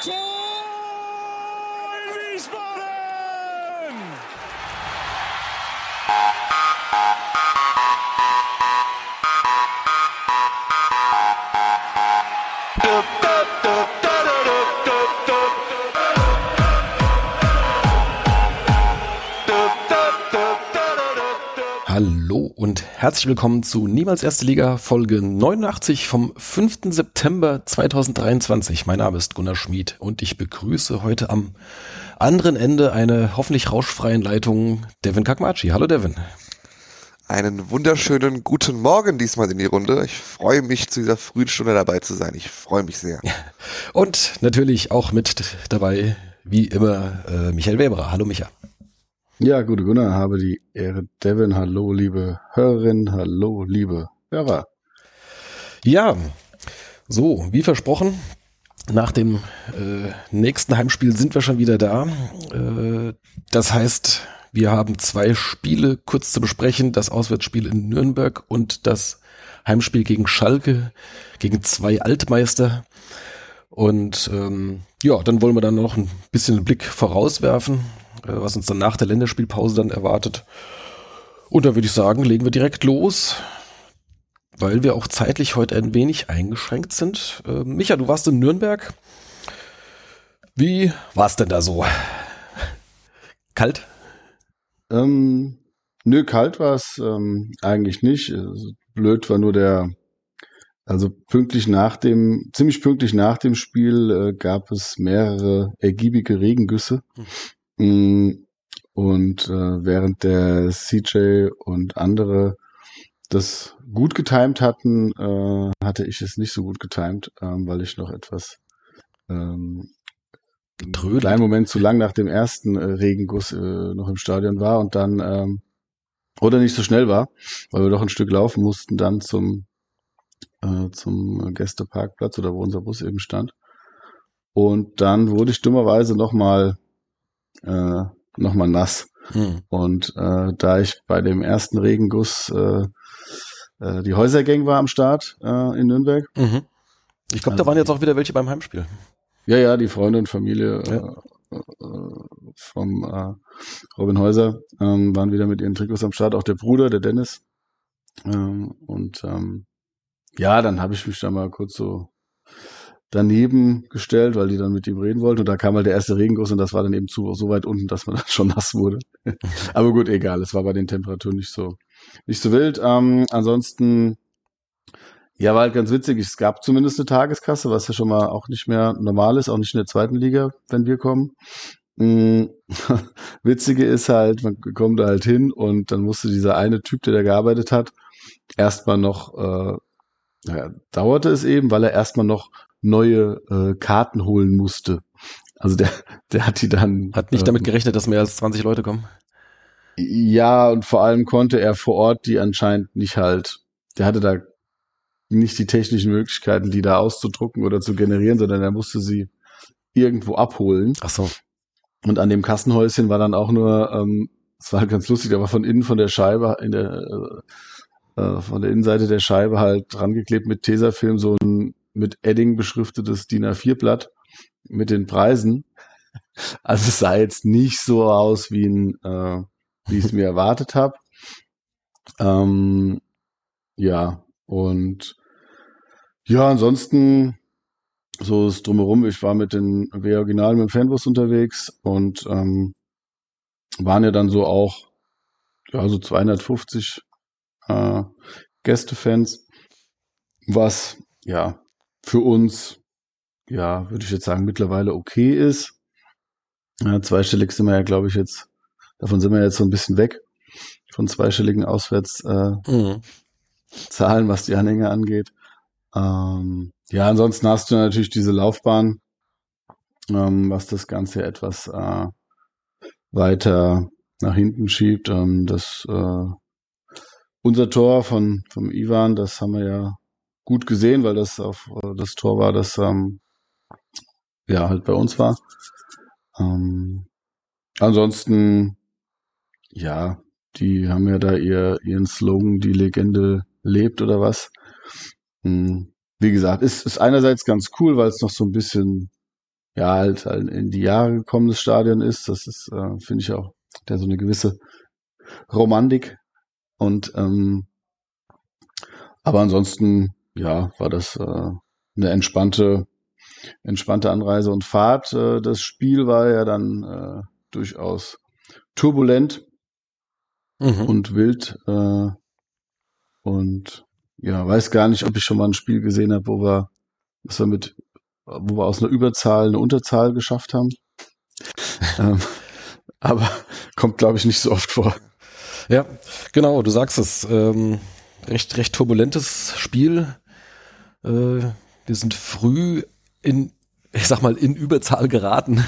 Tor in Wiesbaden! Hallo und herzlich willkommen zu Niemals Erste Liga Folge 89 vom 5. September 2023. Mein Name ist Gunnar Schmid und ich begrüße heute am anderen Ende einer hoffentlich rauschfreien Leitung Devin Kakmachi. Hallo Devin. Einen wunderschönen guten Morgen diesmal in die Runde. Ich freue mich, zu dieser frühen Stunde dabei zu sein. Ich freue mich sehr. Und natürlich auch mit dabei, wie immer, Michael Weberer. Hallo Micha. Ja, gute Gunnar, habe die Ehre. Devin, hallo liebe Hörerinnen, hallo liebe Hörer. Ja, so, wie versprochen, nach dem nächsten Heimspiel sind wir schon wieder da. Das heißt, wir haben 2 Spiele kurz zu besprechen, das Auswärtsspiel in Nürnberg und das Heimspiel gegen Schalke, gegen 2 Altmeister. Und ja, dann wollen wir dann noch ein bisschen einen Blick vorauswerfen, was uns dann nach der Länderspielpause dann erwartet. Und da würde ich sagen, legen wir direkt los, weil wir auch zeitlich heute ein wenig eingeschränkt sind. Micha, du warst in Nürnberg. Wie war es denn da so? Kalt? Nö, kalt war es eigentlich nicht. Blöd war nur ziemlich pünktlich nach dem Spiel gab es mehrere ergiebige Regengüsse. Und während der CJ und andere das gut getimt hatten, hatte ich es nicht so gut getimt, weil ich noch etwas einen kleinen Moment zu lang nach dem ersten Regenguss noch im Stadion war und dann oder nicht so schnell war, weil wir doch ein Stück laufen mussten dann zum Gästeparkplatz oder wo unser Bus eben stand. Und dann wurde ich dummerweise noch mal nass. Und da ich bei dem ersten Regenguss die Häusergang war am Start in Nürnberg. Mhm. Ich glaube, da waren jetzt auch wieder welche beim Heimspiel. Ja, die Freunde und Familie vom Robin Häuser waren wieder mit ihren Trikots am Start, auch der Bruder, der Dennis. Ja, dann habe ich mich da mal kurz so daneben gestellt, weil die dann mit ihm reden wollten. Und da kam halt der erste Regenguss und das war dann eben so weit unten, dass man dann schon nass wurde. Aber gut, egal. Es war bei den Temperaturen nicht so wild. Ansonsten, ja, war halt ganz witzig. Es gab zumindest eine Tageskasse, was ja schon mal auch nicht mehr normal ist, auch nicht in der zweiten Liga, wenn wir kommen. Witzige ist halt, man kommt da halt hin und dann musste dieser eine Typ, der da gearbeitet hat, erstmal noch, dauerte es eben, weil er erstmal noch neue Karten holen musste. Also der hat die dann... Hat nicht damit gerechnet, dass mehr als 20 Leute kommen? Ja, und vor allem konnte er vor Ort die anscheinend nicht halt... Der hatte da nicht die technischen Möglichkeiten, die da auszudrucken oder zu generieren, sondern er musste sie irgendwo abholen. Ach so. Und an dem Kassenhäuschen war dann auch nur... es war halt ganz lustig, aber von innen von der Scheibe, von der Innenseite der Scheibe halt dran geklebt mit Tesafilm, so ein mit Edding beschriftetes DIN A4-Blatt mit den Preisen. Also es sah jetzt nicht so aus, wie ich es mir erwartet habe. Ja, und ja, ansonsten so das Drumherum. Ich war mit den W-Original mit dem Fanbus unterwegs und waren ja dann so auch so 250 Gästefans, was ja für uns, ja, würde ich jetzt sagen, mittlerweile okay ist. Ja, zweistellig sind wir ja, glaube ich, jetzt, davon sind wir jetzt so ein bisschen weg, von zweistelligen Auswärtszahlen, was die Anhänger angeht. Ja, ansonsten hast du natürlich diese Laufbahn, was das Ganze etwas weiter nach hinten schiebt. Unser Tor vom Ivan, das haben wir ja gut gesehen, weil das das Tor war, das halt bei uns war. Ansonsten, ja, die haben ja da ihren Slogan, die Legende lebt oder was. Wie gesagt, ist einerseits ganz cool, weil es noch so ein bisschen halt in die Jahre gekommenes Stadion ist. Das ist, finde ich auch, der so eine gewisse Romantik. Und aber ansonsten, ja, war das eine entspannte Anreise und Fahrt. Das Spiel war ja dann durchaus turbulent und wild. Und ja, weiß gar nicht, ob ich schon mal ein Spiel gesehen habe, wo wir aus einer Überzahl eine Unterzahl geschafft haben. Aber kommt, glaube ich, nicht so oft vor. Ja, genau, du sagst es. Recht turbulentes Spiel. Wir sind früh in Überzahl geraten.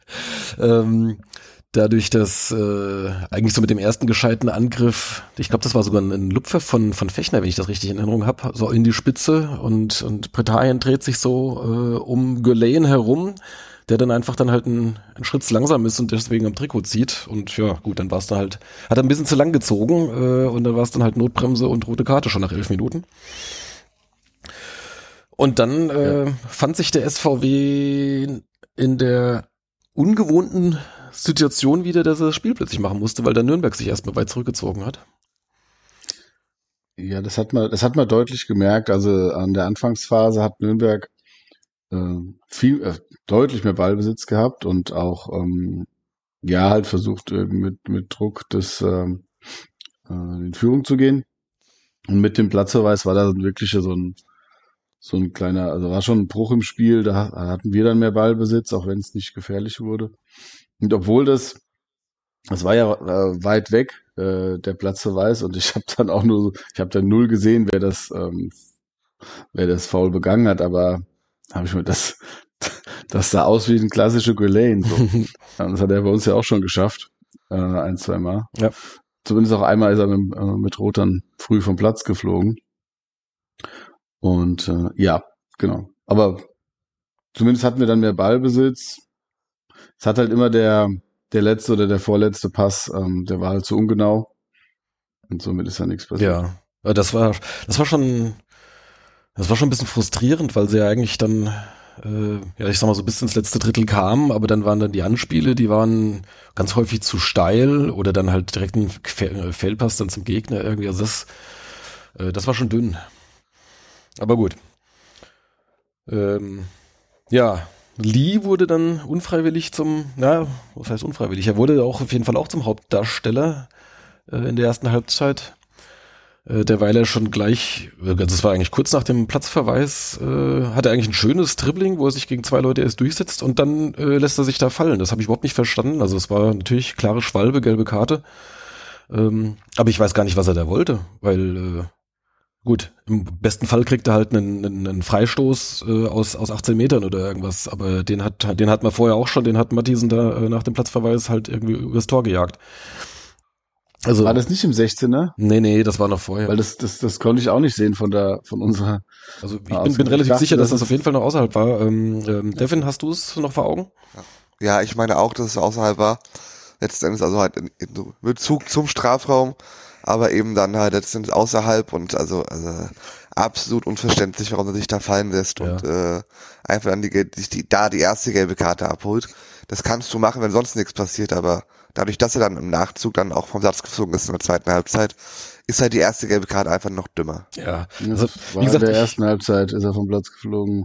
Dadurch, dass eigentlich so mit dem ersten gescheiten Angriff, ich glaube, das war sogar ein Lupfer von Fechner, wenn ich das richtig in Erinnerung habe, so in die Spitze und Bretagien dreht sich so um Gulain herum, der dann einfach halt einen Schritt zu langsam ist und deswegen am Trikot zieht. Und ja, gut, dann war es dann halt, hat er ein bisschen zu lang gezogen und dann war es dann halt Notbremse und rote Karte schon nach 11 Minuten. Und dann fand sich der SVW in der ungewohnten Situation wieder, dass er das Spiel plötzlich machen musste, weil der Nürnberg sich erstmal weit zurückgezogen hat. Ja, das hat man deutlich gemerkt. Also an der Anfangsphase hat Nürnberg deutlich mehr Ballbesitz gehabt und auch halt versucht mit Druck in Führung zu gehen. Und mit dem Platzverweis war da wirklich so ein kleiner, also war schon ein Bruch im Spiel. Da hatten wir dann mehr Ballbesitz, auch wenn es nicht gefährlich wurde. Und obwohl das war ja weit weg, der Platzverweis, und ich habe dann null gesehen, wer das Foul begangen hat, aber habe ich mir das sah aus wie ein klassischer Gulain. So. Das hat er bei uns ja auch schon geschafft, 1-2 Mal. Ja. Zumindest auch einmal ist er mit Rot dann früh vom Platz geflogen. Und ja, genau. Aber zumindest hatten wir dann mehr Ballbesitz. Es hat halt immer der letzte oder der vorletzte Pass, der war halt zu ungenau. Und somit ist ja nichts passiert. Ja, das war schon ein bisschen frustrierend, weil sie ja eigentlich dann, ich sag mal so bis ins letzte Drittel kamen, aber dann waren dann die Anspiele, die waren ganz häufig zu steil oder dann halt direkt ein Fehlpass dann zum Gegner irgendwie. Also das war schon dünn. Aber gut. Lee wurde dann unfreiwillig was heißt unfreiwillig? Er wurde auch auf jeden Fall auch zum Hauptdarsteller in der ersten Halbzeit. Derweil er schon gleich, das war eigentlich kurz nach dem Platzverweis, hat er eigentlich ein schönes Dribbling, wo er sich gegen 2 Leute erst durchsetzt und dann lässt er sich da fallen. Das habe ich überhaupt nicht verstanden. Also es war natürlich klare Schwalbe, gelbe Karte. Aber ich weiß gar nicht, was er da wollte, weil gut, im besten Fall kriegt er halt einen Freistoß aus 18 Metern oder irgendwas, aber den hat man vorher auch schon, den hat Matthiesen da nach dem Platzverweis halt irgendwie übers Tor gejagt. Also, war das nicht im 16er? Nee, das war noch vorher. Weil das konnte ich auch nicht sehen von unserer. Also ich bin relativ sicher, dass das auf jeden Fall noch außerhalb war. Devin, hast du es noch vor Augen? Ja, ich meine auch, dass es außerhalb war. Letzten Endes also halt in Bezug zum Strafraum, aber eben dann halt letztendlich außerhalb und also absolut unverständlich, warum er sich da fallen lässt und einfach dann die erste gelbe Karte abholt. Das kannst du machen, wenn sonst nichts passiert, aber dadurch, dass er dann im Nachzug dann auch vom Platz geflogen ist in der zweiten Halbzeit, ist halt die erste gelbe Karte einfach noch dümmer. Ja, also wie gesagt, in der ersten Halbzeit ist er vom Platz geflogen.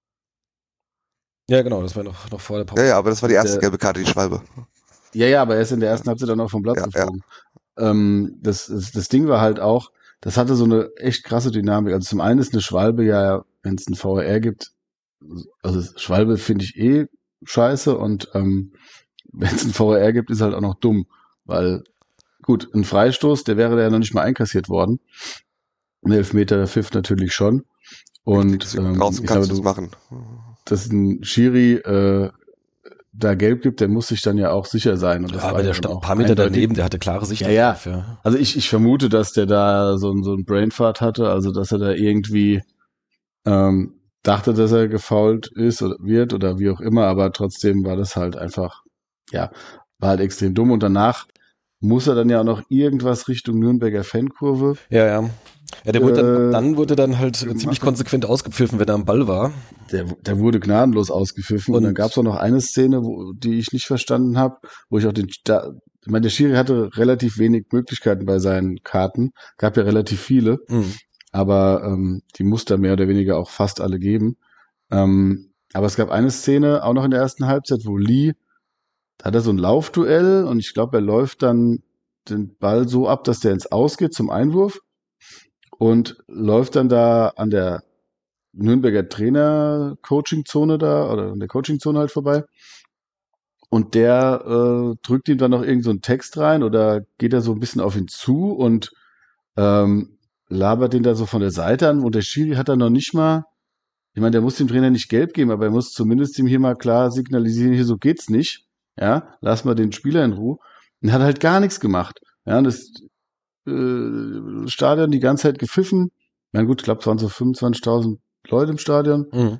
Ja, genau, das war noch vor der Pause. Ja, aber das war die erste gelbe Karte, die Schwalbe. Ja, aber er ist in der ersten Halbzeit dann auch vom Platz geflogen. Ja. Das Ding war halt auch, das hatte so eine echt krasse Dynamik. Also zum einen ist eine Schwalbe ja, wenn es einen VAR gibt, also Schwalbe finde ich scheiße und wenn es einen VAR gibt, ist halt auch noch dumm, weil gut, ein Freistoß, der wäre ja noch nicht mal einkassiert worden. Ein Elfmeter, der pfiff natürlich schon. Und draußen kannst du es machen. Dass ein Schiri da gelb gibt, der muss sich dann ja auch sicher sein. Und das aber der stand ein paar Meter daneben, der hatte klare Sicht. Ja. Also ich vermute, dass der da so ein Brainfart hatte, also dass er da irgendwie dachte, dass er gefoult ist oder wird oder wie auch immer, aber trotzdem war das halt einfach, war halt extrem dumm. Und danach muss er dann ja auch noch irgendwas Richtung Nürnberger Fankurve. Ja, der wurde dann wurde dann halt ziemlich konsequent ausgepfiffen, wenn er am Ball war. Der wurde gnadenlos ausgepfiffen. Und dann gab es auch noch eine Szene, die ich nicht verstanden habe, wo ich auch ich meine, der Schiri hatte relativ wenig Möglichkeiten bei seinen Karten, gab ja relativ viele, aber die musste er mehr oder weniger auch fast alle geben. Aber es gab eine Szene, auch noch in der ersten Halbzeit, wo Lee, da hat er so ein Laufduell und ich glaube, er läuft dann den Ball so ab, dass der ins Aus geht zum Einwurf und läuft dann da an der Nürnberger Trainer-Coaching-Zone da oder an der Coaching-Zone halt vorbei. Und der drückt ihm dann noch irgend so einen Text rein oder geht da so ein bisschen auf ihn zu und labert den da so von der Seite an. Und der Schiri hat dann noch nicht mal, ich meine, der muss dem Trainer nicht gelb geben, aber er muss zumindest ihm hier mal klar signalisieren, hier so geht's nicht. Ja, lass mal den Spieler in Ruhe. Und hat halt gar nichts gemacht. Ja, und das Stadion die ganze Zeit gepfiffen. Na gut, ich glaube, es waren so 25.000 Leute im Stadion.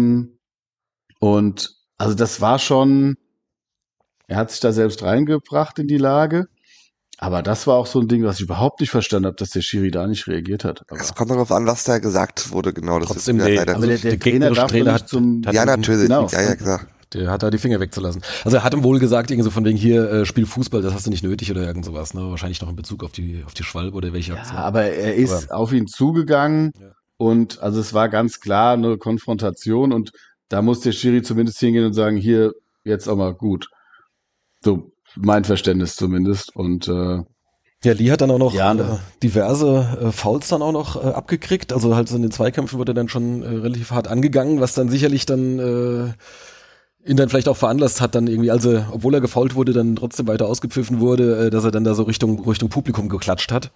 Und also das war schon, er hat sich da selbst reingebracht in die Lage. Aber das war auch so ein Ding, was ich überhaupt nicht verstanden habe, dass der Schiri da nicht reagiert hat. Aber es kommt darauf an, was da gesagt wurde, genau. Das trotzdem, ist leider aber der Trainer darf Trainer nicht zum... Ja, natürlich. Genau. Ja, klar. Der hat da die Finger wegzulassen. Also er hat ihm wohl gesagt, irgendwie so von wegen hier, spiel Fußball, das hast du nicht nötig oder irgend sowas, ne? Wahrscheinlich noch in Bezug auf die Schwalbe oder welche Aktion. Ja, aber er ist auf ihn zugegangen und also es war ganz klar eine Konfrontation und da muss der Schiri zumindest hingehen und sagen, hier, jetzt auch mal gut. So, mein Verständnis zumindest und ja, Lee hat dann auch noch diverse Fouls dann auch noch abgekriegt. Also halt so in den Zweikämpfen wurde dann schon relativ hart angegangen, was dann sicherlich dann ihn dann vielleicht auch veranlasst hat, dann irgendwie, also obwohl er gefoult wurde, dann trotzdem weiter ausgepfiffen wurde, dass er dann da so Richtung Publikum geklatscht hat.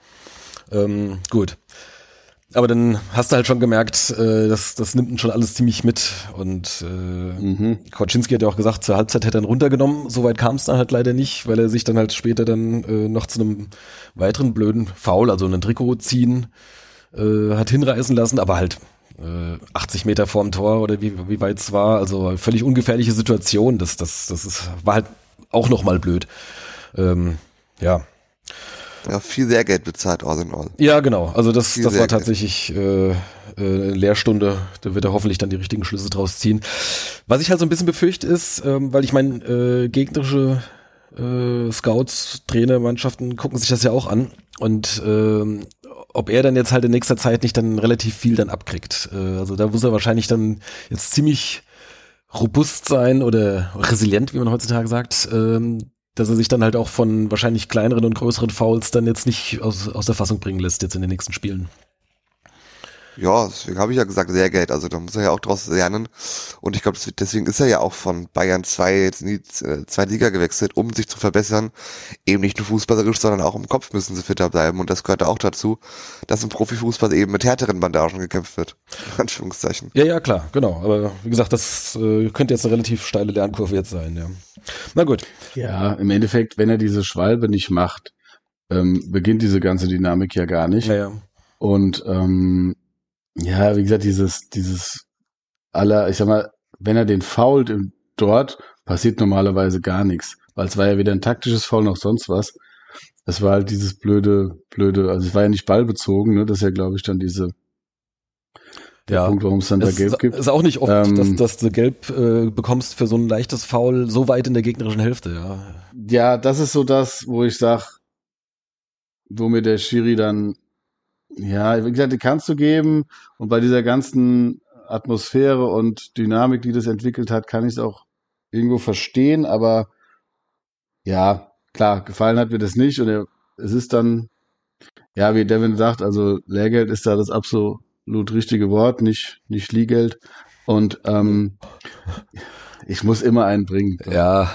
Gut. Aber dann hast du halt schon gemerkt, das nimmt ihn schon alles ziemlich mit. Und Koczynski hat ja auch gesagt, zur Halbzeit hätte er ihn runtergenommen. Soweit kam es dann halt leider nicht, weil er sich dann halt später dann noch zu einem weiteren blöden Foul, also einen Trikot ziehen, hat hinreißen lassen, aber halt 80 Meter vorm Tor oder wie weit es war, also völlig ungefährliche Situation. Das war halt auch nochmal blöd. Ja, viel Lehrgeld bezahlt, all in all. Ja, genau. Also das war tatsächlich Lehrstunde. Da wird er hoffentlich dann die richtigen Schlüsse draus ziehen. Was ich halt so ein bisschen befürchte ist, weil ich meine, gegnerische Scouts, Trainer, Mannschaften gucken sich das ja auch an und ob er dann jetzt halt in nächster Zeit nicht dann relativ viel dann abkriegt. Also da muss er wahrscheinlich dann jetzt ziemlich robust sein oder resilient, wie man heutzutage sagt, dass er sich dann halt auch von wahrscheinlich kleineren und größeren Fouls dann jetzt nicht aus der Fassung bringen lässt jetzt in den nächsten Spielen. Ja, deswegen habe ich ja gesagt, Lehrgeld, also da muss er ja auch draus lernen und ich glaube, deswegen ist er ja auch von Bayern 2 jetzt in die zweite Liga gewechselt, um sich zu verbessern, eben nicht nur fußballerisch, sondern auch im Kopf müssen sie fitter bleiben und das gehört auch dazu, dass im Profifußball eben mit härteren Bandagen gekämpft wird, in Anführungszeichen. Ja, klar, genau, aber wie gesagt, das könnte jetzt eine relativ steile Lernkurve jetzt sein, ja. Na gut. Ja, im Endeffekt, wenn er diese Schwalbe nicht macht, beginnt diese ganze Dynamik ja gar nicht. Ja. Und ja, wie gesagt, dieses ich sag mal, wenn er den foult dort, passiert normalerweise gar nichts. Weil es war ja weder ein taktisches Foul noch sonst was. Es war halt dieses blöde, also es war ja nicht ballbezogen, ne? Das ist ja, glaube ich, dann der Punkt, warum es dann da Gelb gibt. Ist auch nicht oft, dass du Gelb bekommst für so ein leichtes Foul so weit in der gegnerischen Hälfte, ja. Ja, das ist so das, wo ich sag, wo mir der Schiri dann, ja, wie gesagt, die kannst du geben und bei dieser ganzen Atmosphäre und Dynamik, die das entwickelt hat, kann ich es auch irgendwo verstehen, aber ja, klar, gefallen hat mir das nicht und es ist dann, ja, wie Devin sagt, also Lehrgeld ist da das absolut richtige Wort, nicht Liegeld und ich muss immer einen bringen. Ja.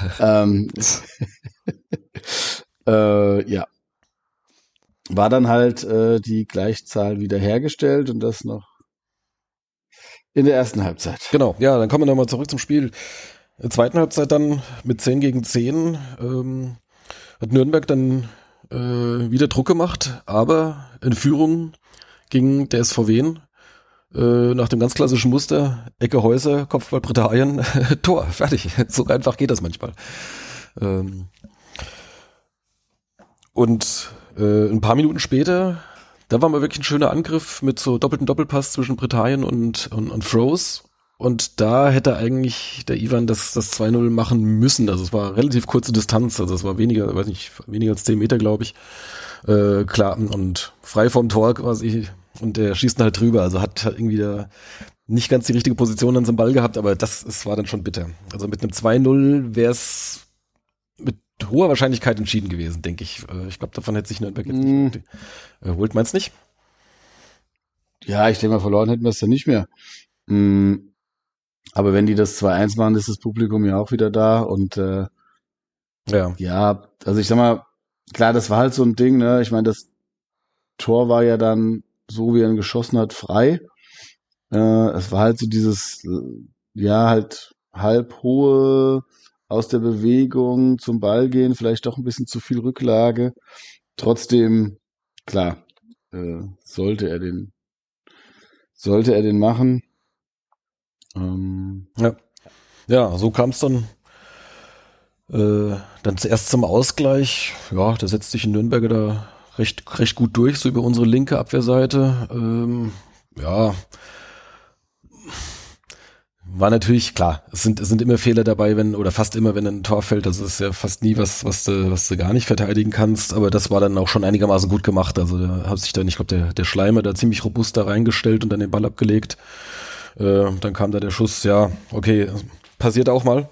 Ja. War dann halt die Gleichzahl wiederhergestellt und das noch in der ersten Halbzeit. Genau, ja, dann kommen wir nochmal zurück zum Spiel. In der zweiten Halbzeit dann mit 10-10 hat Nürnberg dann wieder Druck gemacht, aber in Führung ging der SV Wien nach dem ganz klassischen Muster, Ecke Häuser, Kopfball Britannien, Tor, fertig. So einfach geht das manchmal. Und ein paar Minuten später, da war mal wirklich ein schöner Angriff mit so doppelten Doppelpass zwischen Britannien und Froze. Und da hätte eigentlich der Ivan das 2-0 machen müssen. Also es war relativ kurze Distanz, also es war weniger als 10 Meter, glaube ich. Klar, und frei vom Tor quasi. Und der schießt halt drüber. Also hat irgendwie da nicht ganz die richtige Position an seinem Ball gehabt, aber es war dann schon bitter. Also mit einem 2-0 wäre es mit hoher Wahrscheinlichkeit entschieden gewesen, denke ich. Ich glaube, davon hätte sich Nürnberg jetzt nicht erholt. Meinst du nicht? Ja, ich denke mal, verloren hätten wir es dann nicht mehr. Aber wenn die das 2-1 machen, ist das Publikum ja auch wieder da. Und ja, also ich sag mal, klar, das war halt so ein Ding, ne? Ich meine, das Tor war ja dann, so wie er ihn geschossen hat, frei. Es war halt so dieses, halt halb hohe aus der Bewegung zum Ball gehen, vielleicht doch ein bisschen zu viel Rücklage. Trotzdem, klar, sollte er den machen. Ja, so kam es dann zuerst zum Ausgleich. Ja, da setzt sich ein Nürnberger da recht gut durch, so über unsere linke Abwehrseite. War natürlich klar, es sind immer Fehler dabei, fast immer, wenn ein Tor fällt. Das ist ja fast nie was du gar nicht verteidigen kannst, aber das war dann auch schon einigermaßen gut gemacht. Also da hat sich dann, ich glaube, der Schleimer da ziemlich robust da reingestellt und dann den Ball abgelegt. Dann kam da der Schuss, ja, okay, passiert auch mal.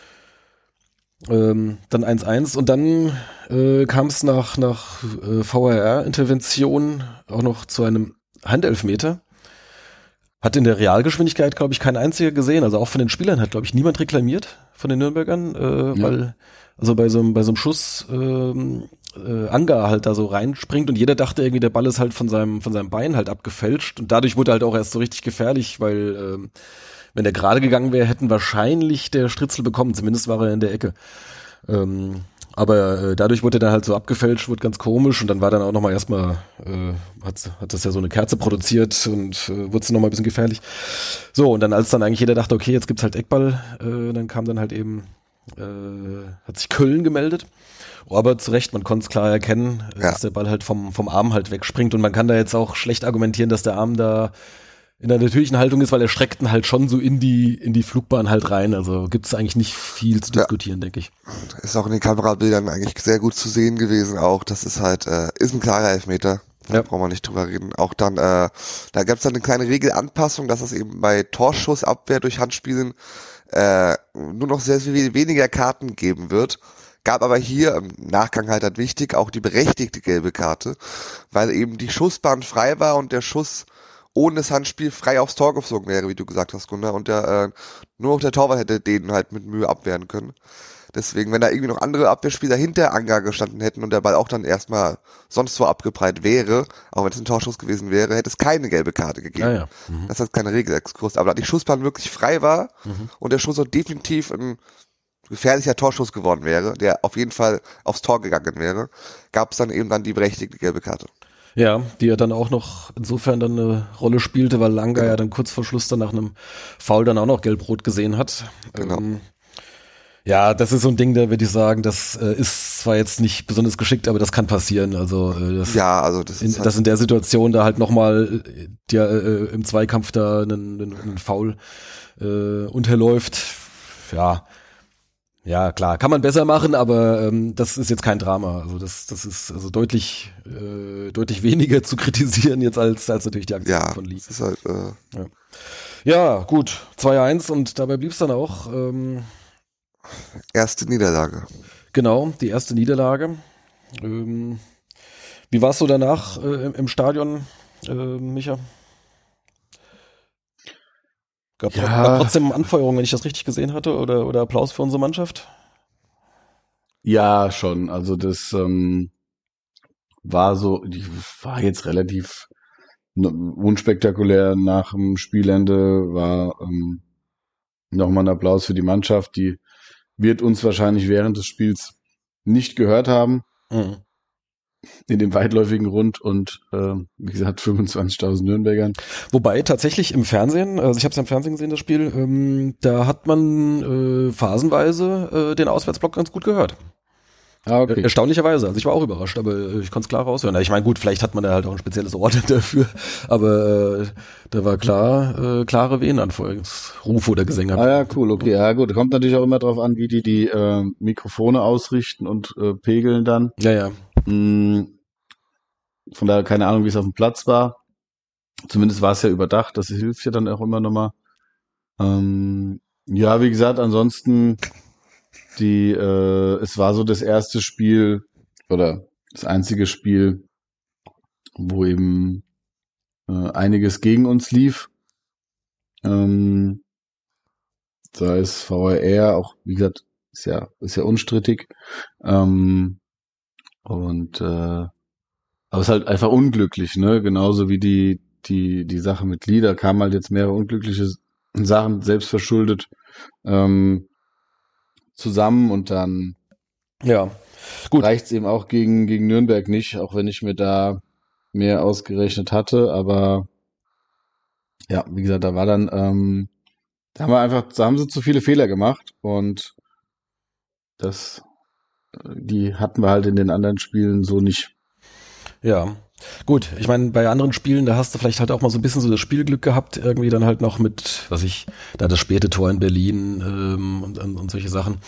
Dann 1-1 und dann kam es nach VAR-Intervention auch noch zu einem Handelfmeter. Hat in der Realgeschwindigkeit, glaube ich, kein einziger gesehen. Also auch von den Spielern hat, glaube ich, niemand reklamiert von den Nürnbergern, weil also bei so einem Schuss Anga halt da so reinspringt und jeder dachte irgendwie, der Ball ist halt von seinem Bein halt abgefälscht und dadurch wurde halt auch erst so richtig gefährlich, weil wenn der gerade gegangen wäre, hätten wahrscheinlich der Stritzel bekommen, zumindest war er in der Ecke. Aber dadurch wurde er dann halt so abgefälscht, wurde ganz komisch und dann war dann auch nochmal erstmal, hat das ja so eine Kerze produziert und wurde es nochmal ein bisschen gefährlich. So, und dann als dann eigentlich jeder dachte, okay, jetzt gibt's halt Eckball, dann kam dann halt eben, hat sich Köln gemeldet. Aber zu Recht, man konnte es klar erkennen, dass der Ball halt vom Arm halt wegspringt und man kann da jetzt auch schlecht argumentieren, dass der Arm da in der natürlichen Haltung ist, weil er streckt ihn halt schon so in die Flugbahn halt rein. Also gibt es eigentlich nicht viel zu diskutieren, denke ich. Ist auch in den Kamerabildern eigentlich sehr gut zu sehen gewesen auch. Das ist halt, ist ein klarer Elfmeter. Da brauchen wir nicht drüber reden. Auch dann, da gab es dann eine kleine Regelanpassung, dass es eben bei Torschussabwehr durch Handspielen nur noch sehr viel weniger Karten geben wird. Gab aber hier im Nachgang halt wichtig auch die berechtigte gelbe Karte, weil eben die Schussbahn frei war und der Schuss ohne das Handspiel frei aufs Tor geflogen wäre, wie du gesagt hast, Gunnar, und nur noch der Torwart hätte den halt mit Mühe abwehren können. Deswegen, wenn da irgendwie noch andere Abwehrspieler hinter Anga gestanden hätten und der Ball auch dann erstmal sonst wo abgeprallt wäre, auch wenn es ein Torschuss gewesen wäre, hätte es keine gelbe Karte gegeben. Das ist keine Regelexkurs. Aber da die Schussbahn wirklich frei war und der Schuss auch definitiv ein gefährlicher Torschuss geworden wäre, der auf jeden Fall aufs Tor gegangen wäre, gab es dann eben die berechtigte gelbe Karte. Ja, die ja dann auch noch insofern dann eine Rolle spielte, weil Langa ja dann kurz vor Schluss dann nach einem Foul dann auch noch gelb-rot gesehen hat. Genau. Ja, das ist so ein Ding, da würde ich sagen, das ist zwar jetzt nicht besonders geschickt, aber das kann passieren. Also das ist dass in der Situation da halt nochmal im Zweikampf da einen Foul unterläuft. Ja, klar, kann man besser machen, aber das ist jetzt kein Drama. Also das ist also deutlich weniger zu kritisieren jetzt als natürlich die Aktion von Lee. Das ist halt, ja, gut, 2-1 und dabei blieb es dann auch. Erste Niederlage. Genau, die erste Niederlage. Wie war es so danach im Stadion, Micha? Gab trotzdem Anfeuerungen, wenn ich das richtig gesehen hatte, oder Applaus für unsere Mannschaft? Ja, schon. Also das war jetzt relativ unspektakulär. Nach dem Spielende war nochmal ein Applaus für die Mannschaft. Die wird uns wahrscheinlich während des Spiels nicht gehört haben. Mhm. In dem weitläufigen Rund und wie gesagt 25.000 Nürnbergern. Wobei tatsächlich im Fernsehen, also ich habe es ja im Fernsehen gesehen, das Spiel, da hat man phasenweise den Auswärtsblock ganz gut gehört. Okay. Erstaunlicherweise. Also ich war auch überrascht, aber ich konnte es klar raushören. Ich meine, gut, vielleicht hat man da halt auch ein spezielles Ort dafür, aber da war klare Venenanfolgungsrufe oder Gesänge. Ja, cool, okay. Ja, gut. Kommt natürlich auch immer drauf an, wie die Mikrofone ausrichten und pegeln dann. Ja. Von daher keine Ahnung, wie es auf dem Platz war. Zumindest war es ja überdacht. Das hilft ja dann auch immer nochmal. Ja, wie gesagt, ansonsten es war so das erste Spiel oder das einzige Spiel, wo eben einiges gegen uns lief. Sei es VAR, auch wie gesagt, ist ja unstrittig. Aber es ist halt einfach unglücklich, ne? Genauso wie die Sache mit Lee, da kamen halt jetzt mehrere unglückliche Sachen selbstverschuldet zusammen und dann Gut. reicht's eben auch gegen Nürnberg nicht, auch wenn ich mir da mehr ausgerechnet hatte, aber ja, wie gesagt, da haben sie zu viele Fehler gemacht und die hatten wir halt in den anderen Spielen so nicht. Ja, gut. Ich meine, bei anderen Spielen, da hast du vielleicht halt auch mal so ein bisschen so das Spielglück gehabt, irgendwie dann halt noch mit, da das späte Tor in Berlin und solche Sachen.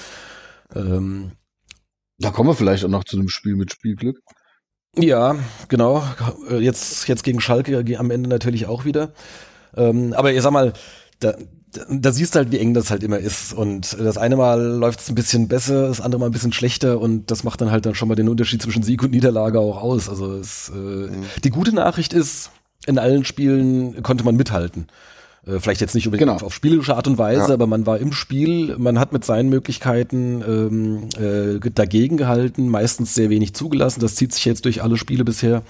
Da kommen wir vielleicht auch noch zu einem Spiel mit Spielglück. Ja, genau. Jetzt gegen Schalke am Ende natürlich auch wieder. Aber ich sag mal, da siehst du halt, wie eng das halt immer ist. Und das eine Mal läuft es ein bisschen besser, das andere Mal ein bisschen schlechter. Und das macht dann halt dann schon mal den Unterschied zwischen Sieg und Niederlage auch aus. Also die gute Nachricht ist, in allen Spielen konnte man mithalten. Vielleicht jetzt nicht unbedingt auf spielerische Art und Weise, aber man war im Spiel, man hat mit seinen Möglichkeiten dagegen gehalten, meistens sehr wenig zugelassen. Das zieht sich jetzt durch alle Spiele bisher.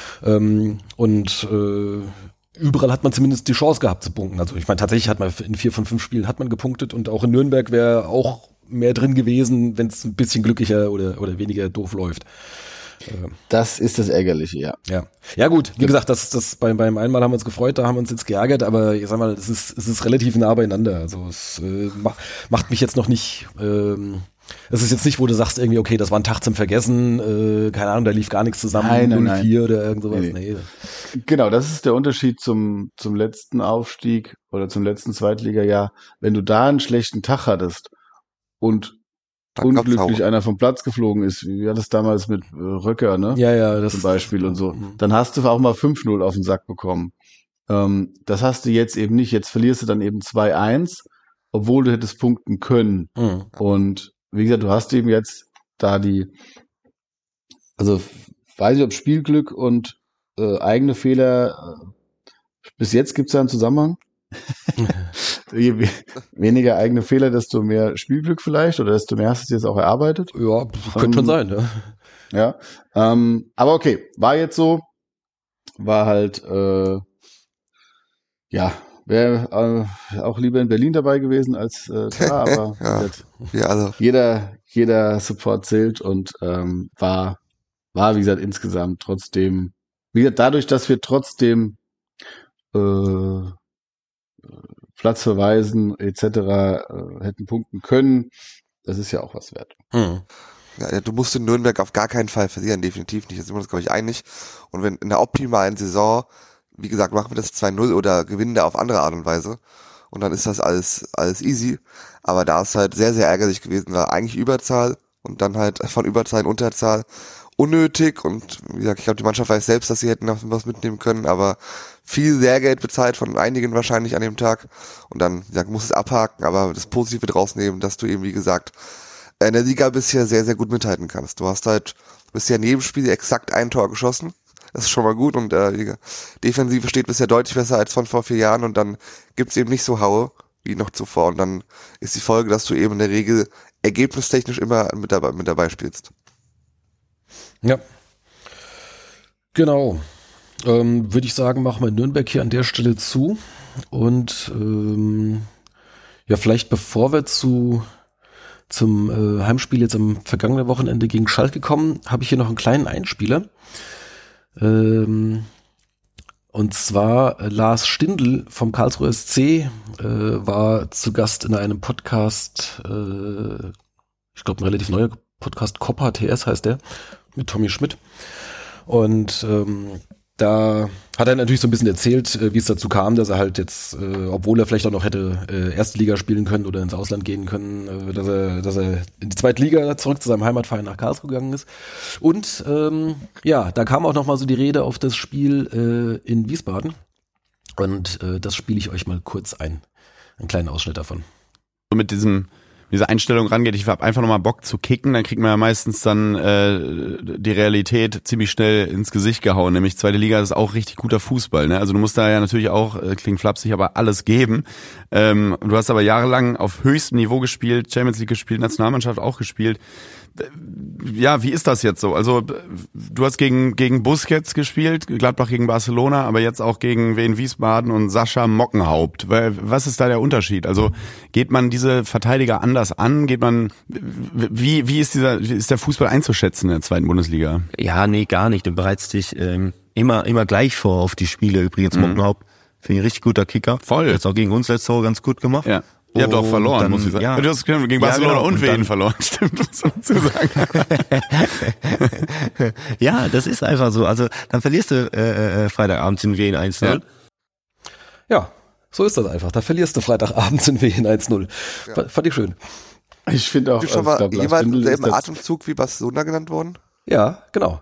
Überall hat man zumindest die Chance gehabt zu punkten. Also ich meine, tatsächlich hat man in 4 von 5 Spielen hat man gepunktet und auch in Nürnberg wäre auch mehr drin gewesen, wenn es ein bisschen glücklicher oder weniger doof läuft. Das ist das Ärgerliche, ja. Ja gut, wie gesagt, das beim einmal haben wir uns gefreut, da haben wir uns jetzt geärgert, aber ich sag mal, es ist relativ nah beieinander. Also es macht mich jetzt noch nicht. Es ist jetzt nicht, wo du sagst irgendwie, okay, das war ein Tag zum Vergessen, keine Ahnung, da lief gar nichts zusammen, 0-4 oder irgend sowas. Nee. Genau, das ist der Unterschied zum letzten Aufstieg oder zum letzten Zweitligajahr. Wenn du da einen schlechten Tag hattest und unglücklich einer vom Platz geflogen ist, wie war das damals mit Röcker, ne? Ja, das zum Beispiel und so, dann hast du auch mal 5-0 auf den Sack bekommen. Das hast du jetzt eben nicht. Jetzt verlierst du dann eben 2-1, obwohl du hättest punkten können. Und wie gesagt, du hast eben jetzt da also weiß ich, ob Spielglück und eigene Fehler, bis jetzt gibt's da einen Zusammenhang. Je weniger eigene Fehler, desto mehr Spielglück vielleicht, oder desto mehr hast du jetzt auch erarbeitet. Ja, könnte schon sein, ja. Ja, aber okay, war jetzt so, war halt, wäre auch lieber in Berlin dabei gewesen als da, aber jeder Support zählt und war, wie gesagt, insgesamt trotzdem, wie gesagt, dadurch, dass wir trotzdem Platzverweisen etc. Hätten punkten können, das ist ja auch was wert. Ja, du musst in Nürnberg auf gar keinen Fall verlieren, definitiv nicht. Da sind wir uns, glaube ich, einig. Und wenn in der optimalen Saison, wie gesagt, machen wir das 2-0 oder gewinnen da auf andere Art und Weise. Und dann ist das alles easy. Aber da ist halt sehr, sehr ärgerlich gewesen, war eigentlich Überzahl und dann halt von Überzahl in Unterzahl unnötig. Und wie gesagt, ich glaube, die Mannschaft weiß selbst, dass sie hätten noch was mitnehmen können, aber viel Lehrgeld bezahlt von einigen wahrscheinlich an dem Tag. Und dann, wie gesagt, muss es abhaken, aber das Positive draus nehmen, dass du eben, wie gesagt, in der Liga bisher sehr, sehr gut mithalten kannst. Du hast halt bisher in jedem Spiel exakt ein Tor geschossen. Das ist schon mal gut und Defensive steht bisher deutlich besser als von vor 4 Jahren und dann gibt's eben nicht so Haue wie noch zuvor und dann ist die Folge, dass du eben in der Regel ergebnistechnisch immer mit dabei spielst. Ja. Genau. Würde ich sagen, machen wir Nürnberg hier an der Stelle zu und vielleicht bevor wir zum Heimspiel jetzt am vergangenen Wochenende gegen Schalke kommen, habe ich hier noch einen kleinen Einspieler. Und zwar Lars Stindl vom Karlsruher SC war zu Gast in einem Podcast, ich glaube ein relativ neuer Podcast Copper TS heißt der, mit Tommy Schmidt. Und da hat er natürlich so ein bisschen erzählt, wie es dazu kam, dass er halt jetzt, obwohl er vielleicht auch noch hätte erste Liga spielen können oder ins Ausland gehen können, dass er in die zweite Liga zurück zu seinem Heimatverein nach Karlsruhe gegangen ist. Und da kam auch noch mal so die Rede auf das Spiel in Wiesbaden. Und das spiele ich euch mal kurz ein. Einen kleinen Ausschnitt davon. So mit dieser Einstellung rangeht, ich habe einfach nochmal Bock zu kicken, dann kriegt man ja meistens dann die Realität ziemlich schnell ins Gesicht gehauen, nämlich zweite Liga ist auch richtig guter Fußball, ne? Also du musst da ja natürlich auch, klingt flapsig, aber alles geben. Du hast aber jahrelang auf höchstem Niveau gespielt, Champions League gespielt, Nationalmannschaft auch gespielt. Ja, wie ist das jetzt so? Also du hast gegen Busquets gespielt, Gladbach gegen Barcelona, aber jetzt auch gegen Wien Wiesbaden und Sascha Mockenhaupt. Was ist da der Unterschied? Also geht man diese Verteidiger anders an? Wie ist der Fußball einzuschätzen in der zweiten Bundesliga? Ja, nee, gar nicht. Du bereitest dich immer gleich vor auf die Spiele. Übrigens Mockenhaupt, finde ich ein richtig guter Kicker. Voll. Jetzt auch gegen uns letzte Woche ganz gut gemacht. Ja. Ihr habt auch verloren, dann, muss ich sagen. ja. Du hast gegen Barcelona genau. und Wien verloren, stimmt, muss man dazu sagen. Ja, das ist einfach so. Also dann verlierst du Freitagabend in Wien 1-0. Ja, so ist das einfach. Da verlierst du Freitagabends in Wien 1-0. Ja. Fand ich schön. Ich finde auch, Bist du schon mal Lars jeweils im Stindl ist selben das- Atemzug wie Barcelona genannt worden? Ja, genau.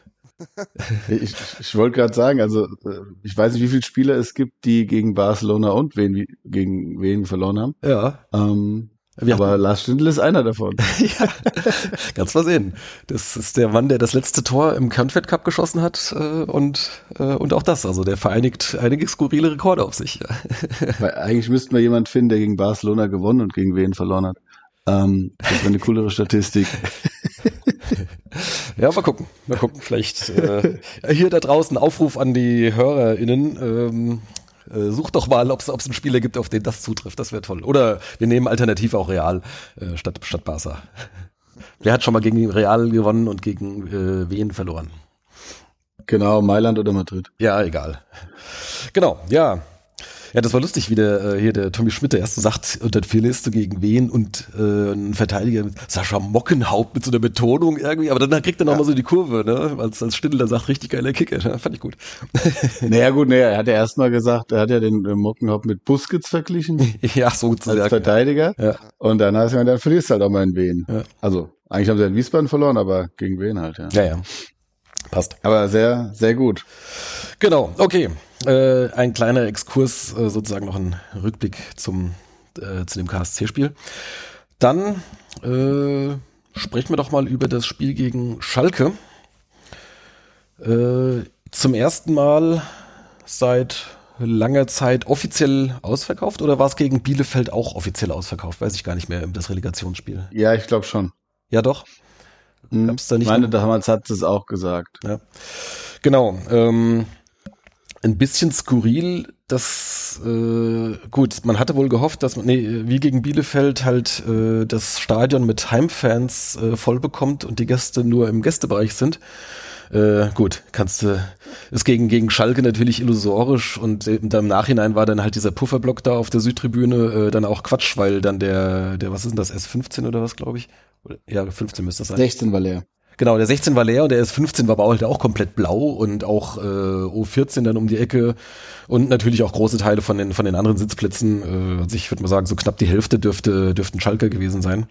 Ich wollte gerade sagen, also ich weiß nicht, wie viele Spieler es gibt, die gegen Barcelona und gegen Wien verloren haben. Ja. Aber Lars Stindl ist einer davon. Ja, ganz mal sehen. Das ist der Mann, der das letzte Tor im Kernfeld Cup geschossen hat und auch das. Also der vereinigt einige skurrile Rekorde auf sich. Weil eigentlich müssten wir jemanden finden, der gegen Barcelona gewonnen und gegen Wien verloren hat. Das wäre eine coolere Statistik. Ja, mal gucken. Vielleicht hier da draußen Aufruf an die HörerInnen. Sucht doch mal, ob es einen Spieler gibt, auf den das zutrifft. Das wäre toll. Oder wir nehmen alternativ auch Real statt Barca. Wer hat schon mal gegen Real gewonnen und gegen wen verloren? Genau, Mailand oder Madrid. Ja, egal. Genau, ja. Ja, das war lustig, wie der Tommy Schmidt, der erste sagt, und dann verlierst du gegen wen und ein Verteidiger mit Sascha Mockenhaupt mit so einer Betonung irgendwie, aber dann kriegt er nochmal so die Kurve, ne, als Stindl dann sagt, richtig geiler Kicker, ja, fand ich gut. Er hat ja erstmal gesagt, er hat ja den Mockenhaupt mit Busquets verglichen Ja, sozusagen. als Verteidiger. Ja. Und dann heißt es, dann verlierst du halt auch mal in Wien. Ja. Also, eigentlich haben sie in Wiesbaden verloren, aber gegen Wien halt, ja. Ja. Passt. Aber sehr, sehr gut. Genau, okay. Ein kleiner Exkurs, sozusagen noch ein Rückblick zu dem KSC-Spiel. Dann sprechen wir doch mal über das Spiel gegen Schalke. Zum ersten Mal seit langer Zeit offiziell ausverkauft oder war es gegen Bielefeld auch offiziell ausverkauft? Weiß ich gar nicht mehr, das Relegationsspiel. Ja, ich glaube schon. Ja, doch. Gab's da nicht ich meine, damals hat es auch gesagt. Ja. Genau. Ein bisschen skurril, dass gut, man hatte wohl gehofft, dass man wie gegen Bielefeld halt das Stadion mit Heimfans voll bekommt und die Gäste nur im Gästebereich sind. Gut, ist gegen Schalke natürlich illusorisch und im Nachhinein war dann halt dieser Pufferblock da auf der Südtribüne dann auch Quatsch, weil dann der was ist denn das, S15 oder was, glaube ich? Ja, 15 müsste das sein. 16 war leer. Genau, der 16 war leer und der S15 war aber halt auch komplett blau und auch O14 dann um die Ecke und natürlich auch große Teile von den anderen Sitzplätzen. Also ich würde mal sagen, so knapp die Hälfte dürften Schalker gewesen sein.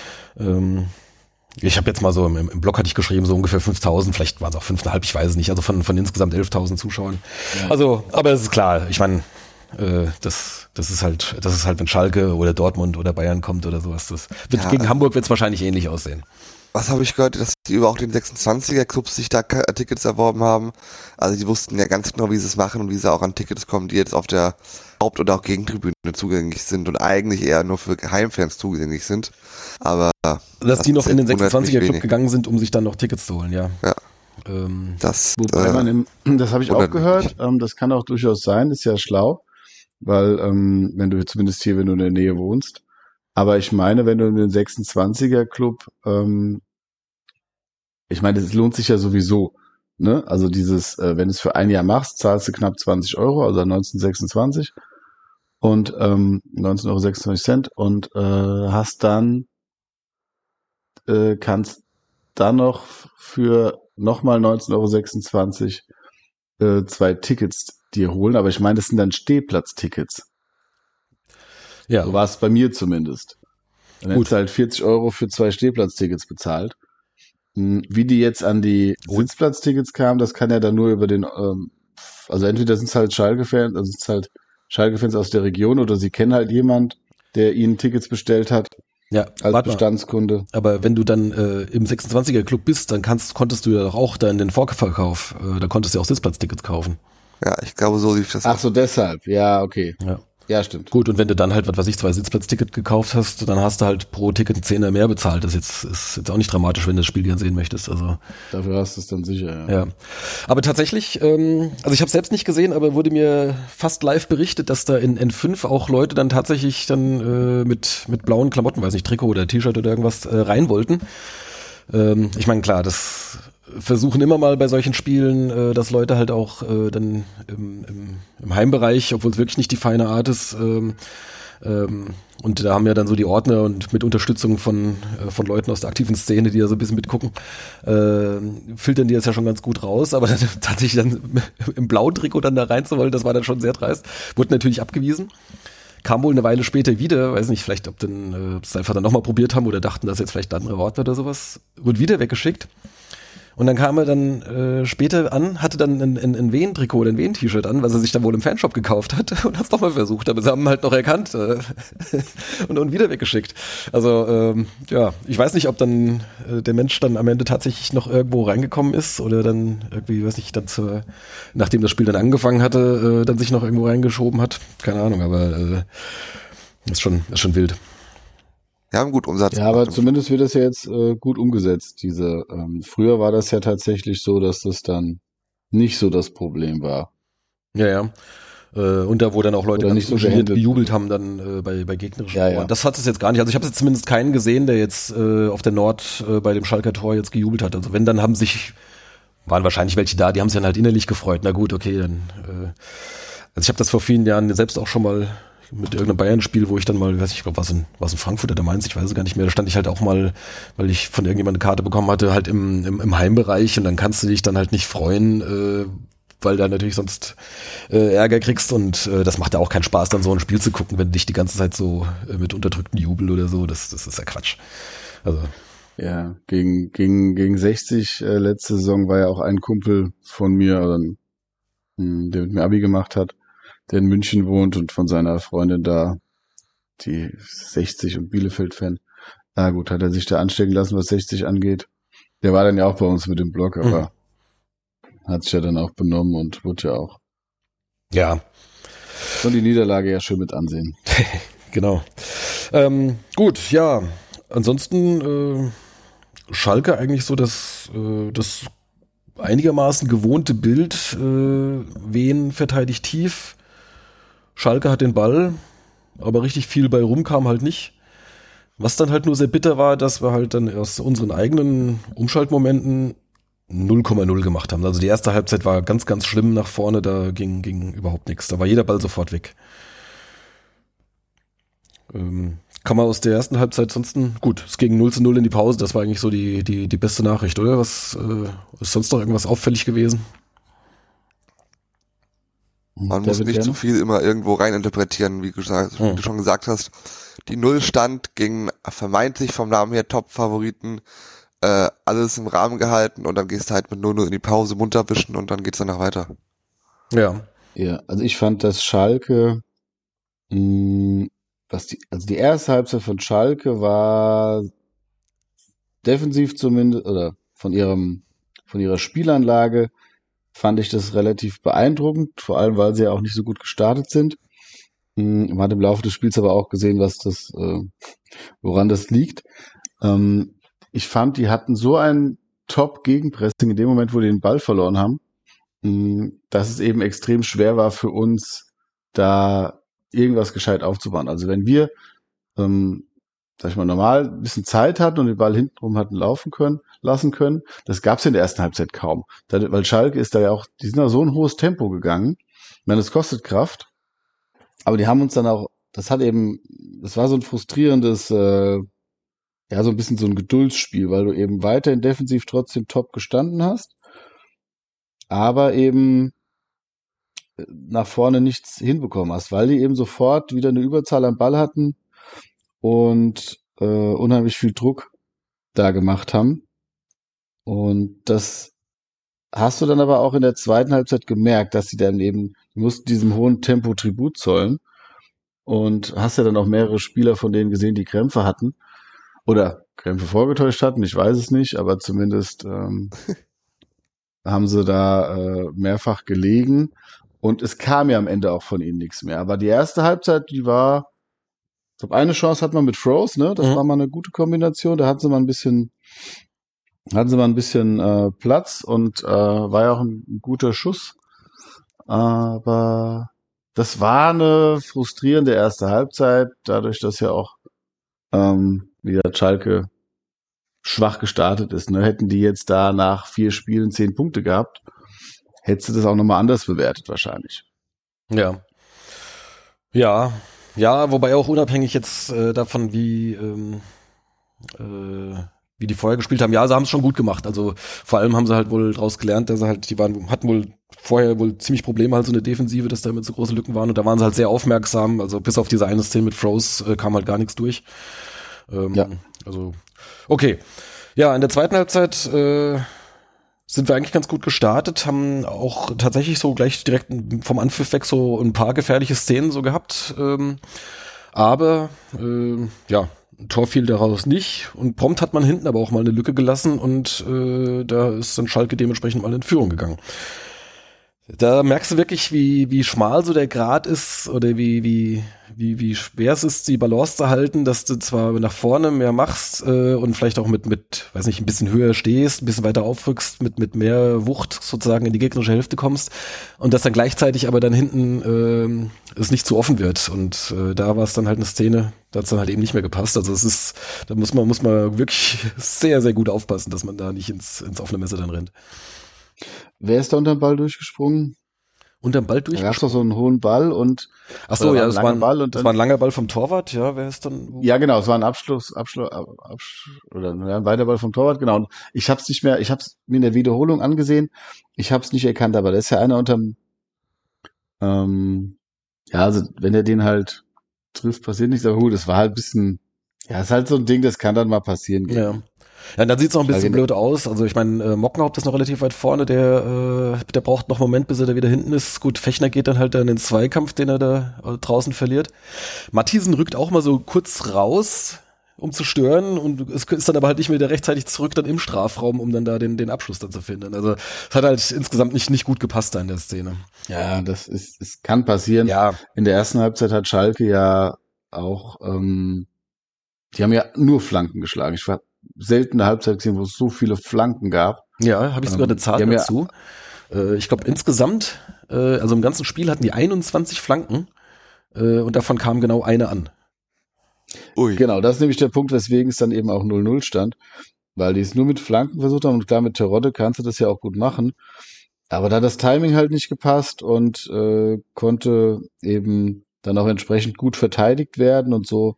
Ich habe jetzt mal so im Blog hatte ich geschrieben, so ungefähr 5.000, vielleicht waren es auch 5.500, ich weiß es nicht, also von insgesamt 11.000 Zuschauern. Ja. Also, aber es ist klar, ich meine, das ist halt, wenn Schalke oder Dortmund oder Bayern kommt oder sowas. Gegen Hamburg wird es wahrscheinlich ähnlich aussehen. Was habe ich gehört, dass die über auch den 26er-Clubs sich da Tickets erworben haben? Also die wussten ja ganz genau, wie sie es machen und wie sie auch an Tickets kommen, die jetzt auf der Haupt- oder auch Gegentribüne zugänglich sind und eigentlich eher nur für Heimfans zugänglich sind. Aber dass die noch in den 26er-Club gegangen sind, um sich dann noch Tickets zu holen, ja. Ja. Wobei das habe ich auch gehört, das kann auch durchaus sein, ist ja schlau, weil wenn du zumindest hier, wenn du in der Nähe wohnst, aber ich meine, wenn du in den 26er-Club, ich meine, das lohnt sich ja sowieso, ne? Also dieses, wenn du es für ein Jahr machst, zahlst du knapp 20 Euro, also 19,26 und 19,26 € und hast dann kannst dann noch für nochmal 19,26 € 2 Tickets dir holen. Aber ich meine, das sind dann Stehplatztickets. Ja, So war es bei mir zumindest. Dann hättest du halt 40 € für 2 Stehplatztickets bezahlt. Wie die jetzt an die Sitzplatztickets kamen, das kann ja dann nur über den, also entweder sind es halt Schalke-Fans, also es ist halt Schalke-Fans aus der Region oder sie kennen halt jemand, der ihnen Tickets bestellt hat ja, als warte mal. Bestandskunde. Aber wenn du dann im 26er-Club bist, dann konntest du ja doch auch dann den Vorverkauf, da konntest du ja auch Sitzplatztickets kaufen. Ja, ich glaube, so lief das. Ach so, deshalb. Ja, okay. Ja. Ja, stimmt. Gut, und wenn du dann halt, was weiß ich, 2 Sitzplatzticket gekauft hast, dann hast du halt pro Ticket einen Zehner mehr bezahlt. Das ist jetzt auch nicht dramatisch, wenn du das Spiel dann sehen möchtest. Also Dafür hast du es dann sicher, ja. ja. Aber tatsächlich, also ich habe selbst nicht gesehen, aber wurde mir fast live berichtet, dass da in N5 auch Leute dann tatsächlich dann mit blauen Klamotten, weiß nicht, Trikot oder T-Shirt oder irgendwas rein wollten. Ich meine, klar, das versuchen immer mal bei solchen Spielen, dass Leute halt auch dann im Heimbereich, obwohl es wirklich nicht die feine Art ist, und da haben ja dann so die Ordner und mit Unterstützung von Leuten aus der aktiven Szene, die da so ein bisschen mitgucken, filtern die das ja schon ganz gut raus, aber dann, tatsächlich dann im blauen Trikot dann da reinzuwollen, das war dann schon sehr dreist. Wurde natürlich abgewiesen. Kam wohl eine Weile später wieder, weiß nicht, vielleicht ob es einfach dann nochmal probiert haben oder dachten, dass jetzt vielleicht ein anderer Ordner oder sowas, wurde wieder weggeschickt. Und dann kam er dann später an, hatte dann ein Wehen-Trikot oder ein Wehen-T-Shirt an, was er sich dann wohl im Fanshop gekauft hat und hat es nochmal versucht. Aber sie haben halt noch erkannt und wieder weggeschickt. Also ja, ich weiß nicht, ob dann der Mensch dann am Ende tatsächlich noch irgendwo reingekommen ist oder dann irgendwie, weiß nicht, dann nachdem das Spiel dann angefangen hatte, dann sich noch irgendwo reingeschoben hat. Keine Ahnung, aber ist schon wild. Wir haben gut Umsatz. Ja, aber zumindest wird das ja jetzt gut umgesetzt. Früher war das ja tatsächlich so, dass das dann nicht so das Problem war. Ja. Und da, wo dann auch Leute Oder ganz nicht so geniert gehandelt gejubelt haben, dann bei gegnerischen Ja, Toren. ja. Das hat es jetzt gar nicht. Also ich habe jetzt zumindest keinen gesehen, der jetzt auf der Nord bei dem Schalker Tor jetzt gejubelt hat. Also wenn, dann waren wahrscheinlich welche da, die haben sich dann halt innerlich gefreut. Na gut, okay, dann also ich habe das vor vielen Jahren selbst auch schon mal mit irgendeinem Bayern-Spiel, wo ich dann mal, weiß ich glaube, was in Frankfurt oder Mainz, ich weiß es gar nicht mehr, da stand ich halt auch mal, weil ich von irgendjemandem eine Karte bekommen hatte, halt im Heimbereich und dann kannst du dich dann halt nicht freuen, weil da natürlich sonst Ärger kriegst und das macht ja auch keinen Spaß, dann so ein Spiel zu gucken, wenn du dich die ganze Zeit so mit unterdrücktem Jubel oder so, das ist ja Quatsch. Also Ja, gegen 60 letzte Saison war ja auch ein Kumpel von mir, der mit mir Abi gemacht hat, der in München wohnt und von seiner Freundin da, die 60 und Bielefeld-Fan. Na gut, hat er sich da anstecken lassen, was 60 angeht. Der war dann ja auch bei uns mit dem Blog, aber hat sich ja dann auch benommen und wurde ja auch. ja, Und die Niederlage ja schön mit ansehen. genau. Gut, ja. Ansonsten Schalke eigentlich so das einigermaßen gewohnte Bild. Wen verteidigt tief? Schalke hat den Ball, aber richtig viel bei rum kam halt nicht. Was dann halt nur sehr bitter war, dass wir halt dann aus unseren eigenen Umschaltmomenten 0,0 gemacht haben. Also die erste Halbzeit war ganz, ganz schlimm nach vorne, da ging überhaupt nichts. Da war jeder Ball sofort weg. Kann man aus der ersten Halbzeit sonst gut, es ging 0:0 in die Pause, das war eigentlich so die beste Nachricht, oder? Was ist sonst noch irgendwas auffällig gewesen? Man muss nicht zu viel immer irgendwo reininterpretieren, wie du schon gesagt hast. Die Null stand gegen vermeintlich vom Namen her Top-Favoriten, alles im Rahmen gehalten und dann gehst du halt mit 0:0 in die Pause, munter wischen und dann geht's danach weiter. Ja. Ja, also ich fand, dass Schalke, die erste Halbzeit von Schalke war defensiv zumindest, oder von ihrer Spielanlage fand ich das relativ beeindruckend, vor allem, weil sie ja auch nicht so gut gestartet sind. Man hat im Laufe des Spiels aber auch gesehen, woran das liegt. Ich fand, die hatten so ein Top-Gegenpressing in dem Moment, wo die den Ball verloren haben, dass es eben extrem schwer war für uns, da irgendwas gescheit aufzubauen. Also wenn wir, sag ich mal, normal ein bisschen Zeit hatten und den Ball hintenrum hatten lassen können, das gab's in der ersten Halbzeit kaum. Weil Schalke ist da ja auch, die sind da so ein hohes Tempo gegangen. Ich meine, das kostet Kraft, aber die haben uns dann auch, das war so ein frustrierendes ja, so ein bisschen so ein Geduldsspiel, weil du eben weiterhin defensiv trotzdem top gestanden hast, aber eben nach vorne nichts hinbekommen hast, weil die eben sofort wieder eine Überzahl am Ball hatten und unheimlich viel Druck da gemacht haben. Und das hast du dann aber auch in der zweiten Halbzeit gemerkt, dass sie dann eben, die mussten diesem hohen Tempo Tribut zollen und hast ja dann auch mehrere Spieler von denen gesehen, die Krämpfe hatten oder Krämpfe vorgetäuscht hatten, ich weiß es nicht, aber zumindest haben sie da mehrfach gelegen und es kam ja am Ende auch von ihnen nichts mehr. Aber die erste Halbzeit, die war, ich glaube, eine Chance hat man mit Froze, ne? Das war mal eine gute Kombination, da hatten sie mal ein bisschen Platz und war ja auch ein guter Schuss. Aber das war eine frustrierende erste Halbzeit, dadurch, dass ja auch wieder Schalke schwach gestartet ist. Ne? Hätten die jetzt da nach 4 Spielen 10 Punkte gehabt, hättest du das auch nochmal anders bewertet wahrscheinlich. Ja. Ja, wobei auch unabhängig jetzt davon, wie die vorher gespielt haben. Ja, sie haben es schon gut gemacht. Also vor allem haben sie halt wohl daraus gelernt, dass sie halt, hatten wohl vorher wohl ziemlich Probleme halt so eine Defensive, dass da immer so große Lücken waren und da waren sie halt sehr aufmerksam. Also bis auf diese eine Szene mit Froze kam halt gar nichts durch. Ja. Also okay. Ja, in der zweiten Halbzeit sind wir eigentlich ganz gut gestartet, haben auch tatsächlich so gleich direkt vom Anpfiff weg so ein paar gefährliche Szenen so gehabt. Aber ja, ein Tor fiel daraus nicht und prompt hat man hinten aber auch mal eine Lücke gelassen und da ist dann Schalke dementsprechend mal in Führung gegangen. Da merkst du wirklich, wie schmal so der Grat ist oder wie schwer es ist, die Balance zu halten, dass du zwar nach vorne mehr machst und vielleicht auch mit, weiß nicht, ein bisschen höher stehst, ein bisschen weiter aufrückst, mit mehr Wucht sozusagen in die gegnerische Hälfte kommst und dass dann gleichzeitig aber dann hinten es nicht zu offen wird und da war es dann halt eine Szene, da hat es dann halt eben nicht mehr gepasst. Also da muss man wirklich sehr, sehr gut aufpassen, dass man da nicht ins offene Messer dann rennt. Wer ist da unter dem Ball durchgesprungen? Unterm Ball Da gab es doch so einen hohen Ball und ach so, ja, das war ein langer Ball vom Torwart, ja, wer ist dann? Ja, genau, es war ein Abschluss oder ein Weiterball vom Torwart, genau. Und ich habe mir in der Wiederholung angesehen, ich habe es nicht erkannt, aber da ist ja einer unterm ja, also wenn er den halt trifft, passiert nichts, aber gut, das war halt ein bisschen, ja, ist halt so ein Ding, das kann dann mal passieren. Ja. Ja, dann sieht's noch ein bisschen blöd aus. Also ich meine, Mockenhaupt ist noch relativ weit vorne, der braucht noch einen Moment, bis er da wieder hinten ist. Gut, Fechner geht dann halt in den Zweikampf, den er da draußen verliert. Matthiesen rückt auch mal so kurz raus, um zu stören und es ist dann aber halt nicht mehr wieder rechtzeitig zurück dann im Strafraum, um dann da den Abschluss dann zu finden. Also es hat halt insgesamt nicht gut gepasst da in der Szene. Ja, es kann passieren. Ja. In der ersten Halbzeit hat Schalke ja auch, die haben ja nur Flanken geschlagen. Ich war selten eine Halbzeit gesehen, wo es so viele Flanken gab. Ja, habe ich sogar eine Zahl dazu. Ich glaube insgesamt, also im ganzen Spiel hatten die 21 Flanken und davon kam genau eine an. Ui. Genau, das ist nämlich der Punkt, weswegen es dann eben auch 0-0 stand, weil die es nur mit Flanken versucht haben und klar, mit Terodde kannst du das ja auch gut machen, aber da hat das Timing halt nicht gepasst und konnte eben dann auch entsprechend gut verteidigt werden und so,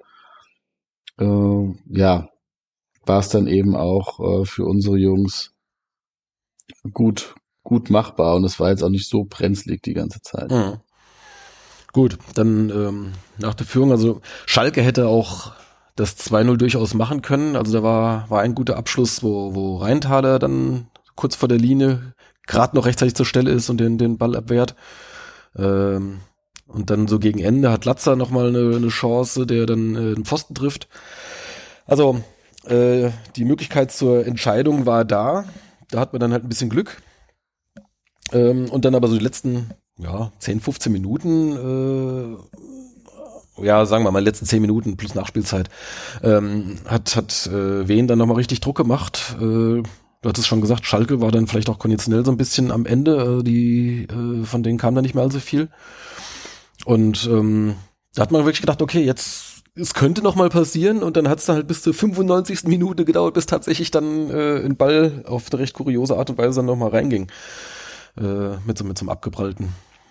ja, war es dann eben auch für unsere Jungs gut machbar und es war jetzt auch nicht so brenzlig die ganze Zeit. Mhm. Gut, dann nach der Führung, also Schalke hätte auch das 2-0 durchaus machen können, also da war ein guter Abschluss, wo Rheintaler dann kurz vor der Linie gerade noch rechtzeitig zur Stelle ist und den Ball abwehrt. Und dann so gegen Ende hat Latzer nochmal eine Chance, der dann den Pfosten trifft. Also die Möglichkeit zur Entscheidung war da. Da hat man dann halt ein bisschen Glück. Und dann aber so die letzten 10, 15 Minuten, sagen wir mal, letzten 10 Minuten plus Nachspielzeit, hat Wien dann nochmal richtig Druck gemacht. Du hattest schon gesagt, Schalke war dann vielleicht auch konditionell so ein bisschen am Ende. Von denen kam da nicht mehr allzu viel. Und da hat man wirklich gedacht, okay, es könnte noch mal passieren und dann hat es dann halt bis zur 95. Minute gedauert, bis tatsächlich dann ein Ball auf eine recht kuriose Art und Weise dann noch mal reinging. Mit so einem abgeprallten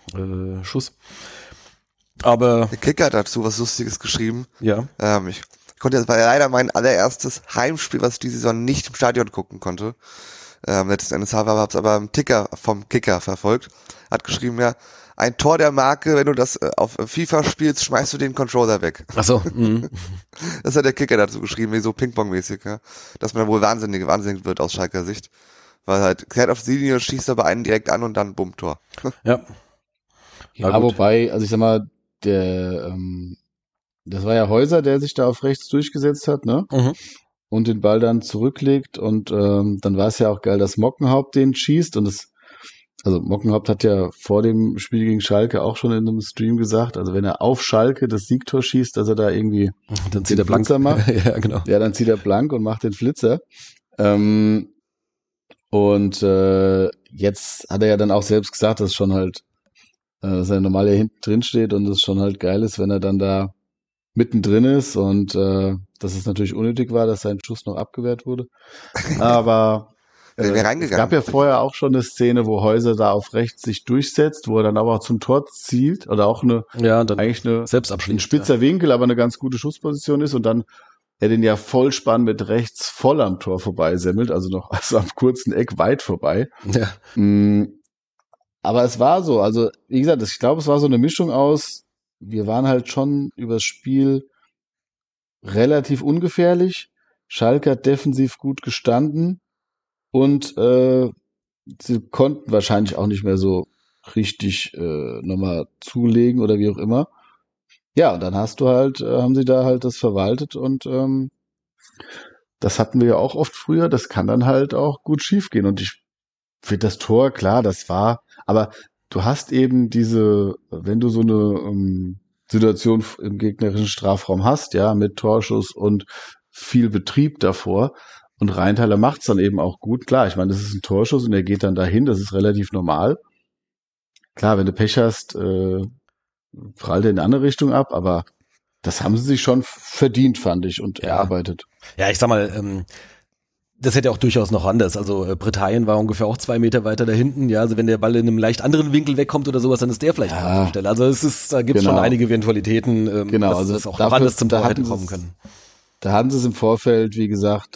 Schuss. Aber der Kicker hat dazu was Lustiges geschrieben. Ja. Ich Das war ja leider mein allererstes Heimspiel, was ich diese Saison nicht im Stadion gucken konnte. Letzten Endes habe ich es aber vom Kicker verfolgt. Hat geschrieben, ja, ein Tor der Marke, wenn du das auf FIFA spielst, schmeißt du den Controller weg. Ach so. Das hat der Kicker dazu geschrieben, wie so Ping-Pong-mäßig, ja. Dass man wohl wahnsinnig wird aus Schalker Sicht. Weil halt, kehrt auf die Linie, schießt aber einen direkt an und dann bumm, Tor. Ja. Ja, wobei, also ich sag mal, das war ja Häuser, der sich da auf rechts durchgesetzt hat, ne? Mhm. Und den Ball dann zurücklegt und dann war es ja auch geil, dass Mockenhaupt den schießt und also Mockenhaupt hat ja vor dem Spiel gegen Schalke auch schon in einem Stream gesagt, also wenn er auf Schalke das Siegtor schießt, dass er da irgendwie Dann zieht er blank. Flitzer macht. Ja, genau. Ja, dann zieht er blank und macht den Flitzer. Jetzt hat er ja dann auch selbst gesagt, dass schon halt, dass er normal hier hinten drin steht und es schon halt geil ist, wenn er dann da mittendrin ist und dass es natürlich unnötig war, dass sein Schuss noch abgewehrt wurde. Aber es gab ja vorher auch schon eine Szene, wo Häuser da auf rechts sich durchsetzt, wo er dann aber auch zum Tor zielt oder auch eigentlich eine ein spitzer Winkel, aber eine ganz gute Schussposition ist und dann er den ja Vollspann mit rechts voll am Tor vorbeisemmelt, also am kurzen Eck weit vorbei. Ja. Aber es war so, also wie gesagt, ich glaube, es war so eine Mischung aus, wir waren halt schon übers Spiel relativ ungefährlich, Schalke hat defensiv gut gestanden und sie konnten wahrscheinlich auch nicht mehr so richtig nochmal zulegen oder wie auch immer. Ja, und dann haben sie da halt das verwaltet und das hatten wir ja auch oft früher, das kann dann halt auch gut schiefgehen. Und ich finde das Tor, klar, aber du hast eben wenn du so eine Situation im gegnerischen Strafraum hast, ja, mit Torschuss und viel Betrieb davor, und Rheintaler macht's dann eben auch gut. Klar, ich meine, das ist ein Torschuss und er geht dann dahin, das ist relativ normal. Klar, wenn du Pech hast, prallt er in eine andere Richtung ab, aber das haben sie sich schon verdient, fand ich, und erarbeitet. Ja, ich sag mal, das hätte auch durchaus noch anders. Also Britannien war ungefähr auch 2 Meter weiter da hinten. Ja, also wenn der Ball in einem leicht anderen Winkel wegkommt oder sowas, dann ist der vielleicht an der Stelle. Also da gibt es schon einige Eventualitäten, genau, dass also das auch noch anders zum Tor hätte kommen können. Da hatten sie es im Vorfeld, wie gesagt,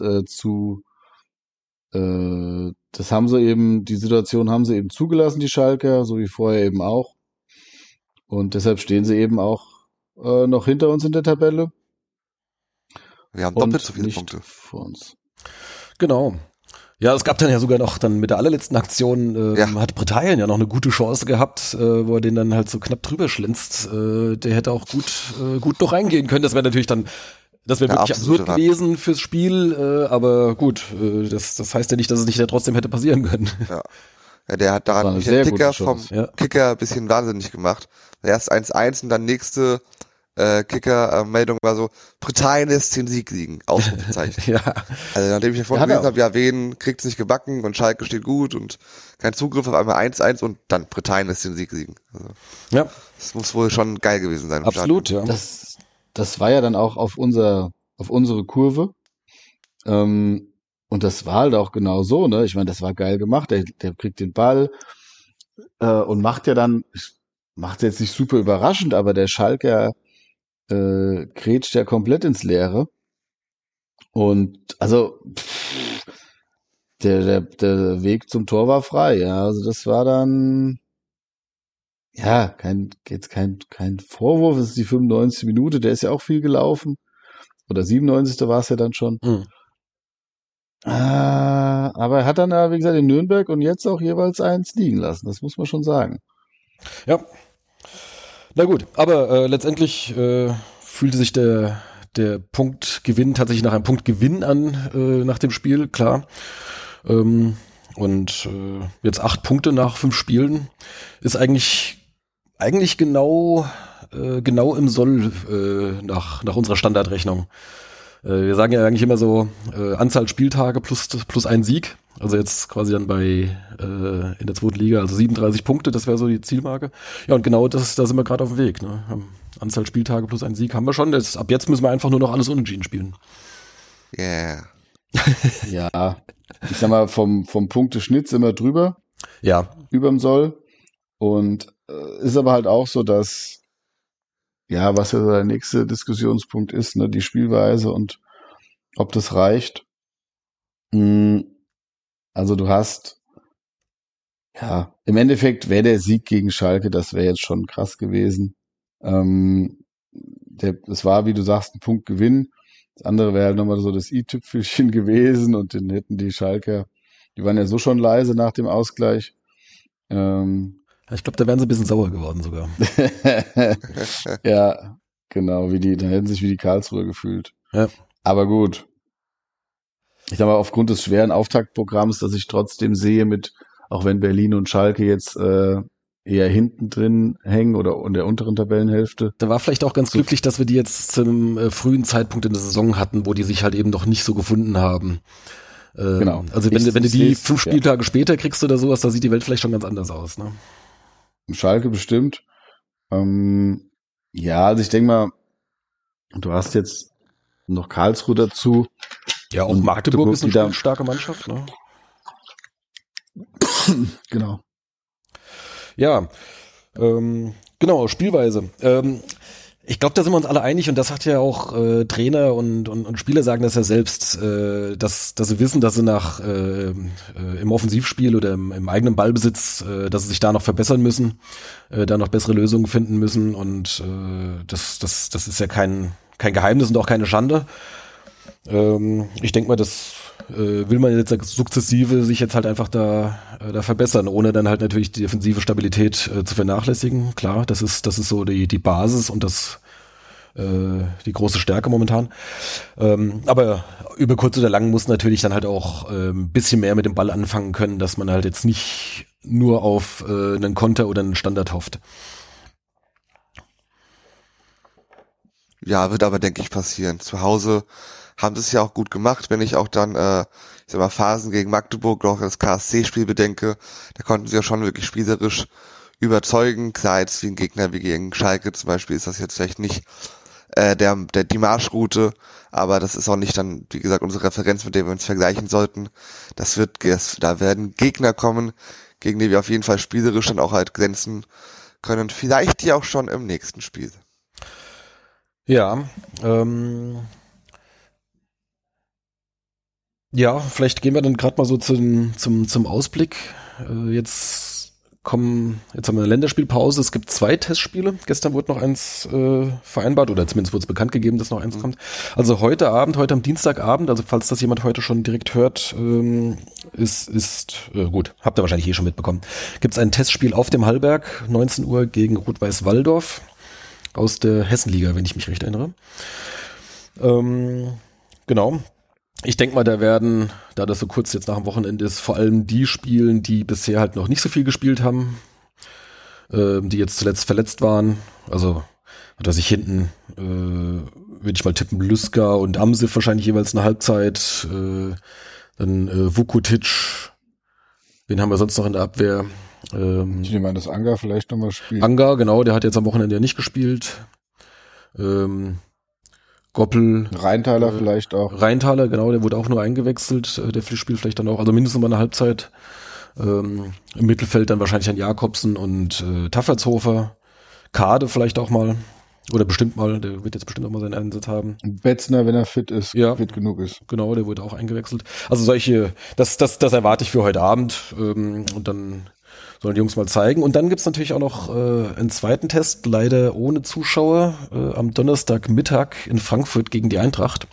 die Situation haben sie eben zugelassen, die Schalker, so wie vorher eben auch. Und deshalb stehen sie eben auch noch hinter uns in der Tabelle. Wir haben doppelt so viele Punkte vor uns. Genau. Ja, es gab dann ja sogar noch dann mit der allerletzten Aktion, hat Britannien ja noch eine gute Chance gehabt, wo er den dann halt so knapp drüber schlänzt. Der hätte auch gut noch reingehen können. Das wäre natürlich dann, das wäre wirklich absurd gewesen fürs Spiel, aber gut, das heißt ja nicht, dass es nicht trotzdem hätte passieren können. Ja, der hat daran den Kicker vom Kicker ein bisschen wahnsinnig gemacht. Erst 1-1 und dann nächste Kicker-Meldung war so, Britannien lässt den Sieg liegen, Ausrufezeichen. Ja. Also nachdem ich davon gelesen habe, wen kriegt's nicht gebacken und Schalke steht gut und kein Zugriff, auf einmal 1-1 und dann Britannien lässt den Sieg liegen. Also, das muss wohl schon geil gewesen sein. Absolut, ja. Das war ja dann auch auf unsere Kurve. Und das war halt auch genau so, ne? Ich meine, das war geil gemacht. Der kriegt den Ball und macht jetzt nicht super überraschend, aber der Schalker grätscht ja komplett ins Leere. Und also der Weg zum Tor war frei, ja. Also das war dann kein Vorwurf, es ist die 95. Minute, der ist ja auch viel gelaufen. Oder 97. war es ja dann schon. Aber er hat dann, wie gesagt, in Nürnberg und jetzt auch jeweils 1 liegen lassen. Das muss man schon sagen. Ja. Na gut, aber letztendlich fühlte sich der Punktgewinn tatsächlich nach einem Punktgewinn an, nach dem Spiel, klar. Und jetzt 8 Punkte nach 5 Spielen ist eigentlich genau im Soll nach unserer Standardrechnung. Wir sagen ja eigentlich immer so Anzahl Spieltage plus ein Sieg. Also jetzt quasi dann in der 2. Liga, also 37 Punkte, das wäre so die Zielmarke. Ja, und genau da sind wir gerade auf dem Weg. Ne? Anzahl Spieltage plus ein Sieg haben wir schon. Ab jetzt müssen wir einfach nur noch alles unentschieden spielen. Yeah. Ja, ich sag mal, vom Punkteschnitt sind wir drüber. Ja. Überm Soll. Und ist aber halt auch so, dass ja, was ja der nächste Diskussionspunkt ist, ne, die Spielweise und ob das reicht. Also du hast, ja, im Endeffekt wäre der Sieg gegen Schalke, das wäre jetzt schon krass gewesen. Es war, wie du sagst, ein Punktgewinn. Das andere wäre halt nochmal so das i-Tüpfelchen gewesen und den hätten die Schalker, die waren ja so schon leise nach dem Ausgleich. Ich glaube, da wären sie ein bisschen sauer geworden sogar. Ja, genau, dann hätten sie sich wie die Karlsruher gefühlt. Ja. Aber gut. Ich sag mal, aufgrund des schweren Auftaktprogramms, das ich trotzdem sehe auch wenn Berlin und Schalke jetzt eher hinten drin hängen oder in der unteren Tabellenhälfte. Da war vielleicht auch ganz glücklich, dass wir die jetzt zum frühen Zeitpunkt in der Saison hatten, wo die sich halt eben noch nicht so gefunden haben. Genau. Also wenn du die 5 Spieltage später kriegst oder sowas, da sieht die Welt vielleicht schon ganz anders aus. Ne? Schalke bestimmt. Ja, also ich denke mal, du hast jetzt noch Karlsruhe dazu. Ja, auch Magdeburg ist eine starke Mannschaft. Ne? Genau. Ja, genau, Spielweise. Ich glaube, da sind wir uns alle einig und das hat ja auch Trainer und Spieler sagen das ja selbst, dass sie wissen, dass sie im Offensivspiel oder im eigenen Ballbesitz, dass sie sich da noch verbessern müssen, da noch bessere Lösungen finden müssen und das ist ja kein Geheimnis und auch keine Schande. Ich denke mal, das will man jetzt sukzessive sich jetzt halt einfach da verbessern, ohne dann halt natürlich die defensive Stabilität zu vernachlässigen. Klar, das ist so die Basis und die große Stärke momentan. Aber über kurz oder lang muss natürlich dann halt auch ein bisschen mehr mit dem Ball anfangen können, dass man halt jetzt nicht nur auf einen Konter oder einen Standard hofft. Ja, wird aber, denke ich, passieren. Zu Hause haben sie es ja auch gut gemacht, wenn ich auch dann, ich sag mal, Phasen gegen Magdeburg, auch das KSC-Spiel bedenke, da konnten sie ja schon wirklich spielerisch überzeugen. Klar, jetzt wie ein Gegner wie gegen Schalke zum Beispiel ist das jetzt vielleicht nicht die Marschroute, aber das ist auch nicht dann, wie gesagt, unsere Referenz, mit der wir uns vergleichen sollten. Da werden Gegner kommen, gegen die wir auf jeden Fall spielerisch dann auch halt glänzen können. Vielleicht die auch schon im nächsten Spiel. Ja, ja, vielleicht gehen wir dann gerade mal so zum Ausblick. Jetzt haben wir eine Länderspielpause. Es gibt 2 Testspiele. Gestern wurde noch eins vereinbart oder zumindest wurde es bekannt gegeben, dass noch eins kommt. Also heute am Dienstagabend, also falls das jemand heute schon direkt hört, ist gut, habt ihr wahrscheinlich schon mitbekommen. Gibt es ein Testspiel auf dem Hallberg, 19 Uhr gegen Rot-Weiß Walldorf aus der Hessenliga, wenn ich mich recht erinnere. Genau. Ich denke mal, da das so kurz jetzt nach dem Wochenende ist, vor allem die spielen, die bisher halt noch nicht so viel gespielt haben, die jetzt zuletzt verletzt waren. Also, dass ich hinten, würde ich mal tippen, Lüska und Amsif wahrscheinlich jeweils eine Halbzeit, dann Vukutic, wen haben wir sonst noch in der Abwehr? Ich nehme an, dass Anga vielleicht nochmal spielt. Anga, genau, der hat jetzt am Wochenende ja nicht gespielt. Goppel. Rheintaler vielleicht auch. Rheintaler, genau, der wurde auch nur eingewechselt. Der spielt vielleicht dann auch, also mindestens mal eine Halbzeit. Im Mittelfeld dann wahrscheinlich ein Jakobsen und Taffertshofer. Kade vielleicht auch mal. Oder bestimmt mal, der wird jetzt bestimmt auch mal seinen Einsatz haben. Betzner, wenn er fit genug ist. Genau, der wurde auch eingewechselt. Also das erwarte ich für heute Abend. Und dann sollen die Jungs mal zeigen. Und dann gibt's natürlich auch noch einen zweiten Test, leider ohne Zuschauer, am Donnerstagmittag in Frankfurt gegen die Eintracht.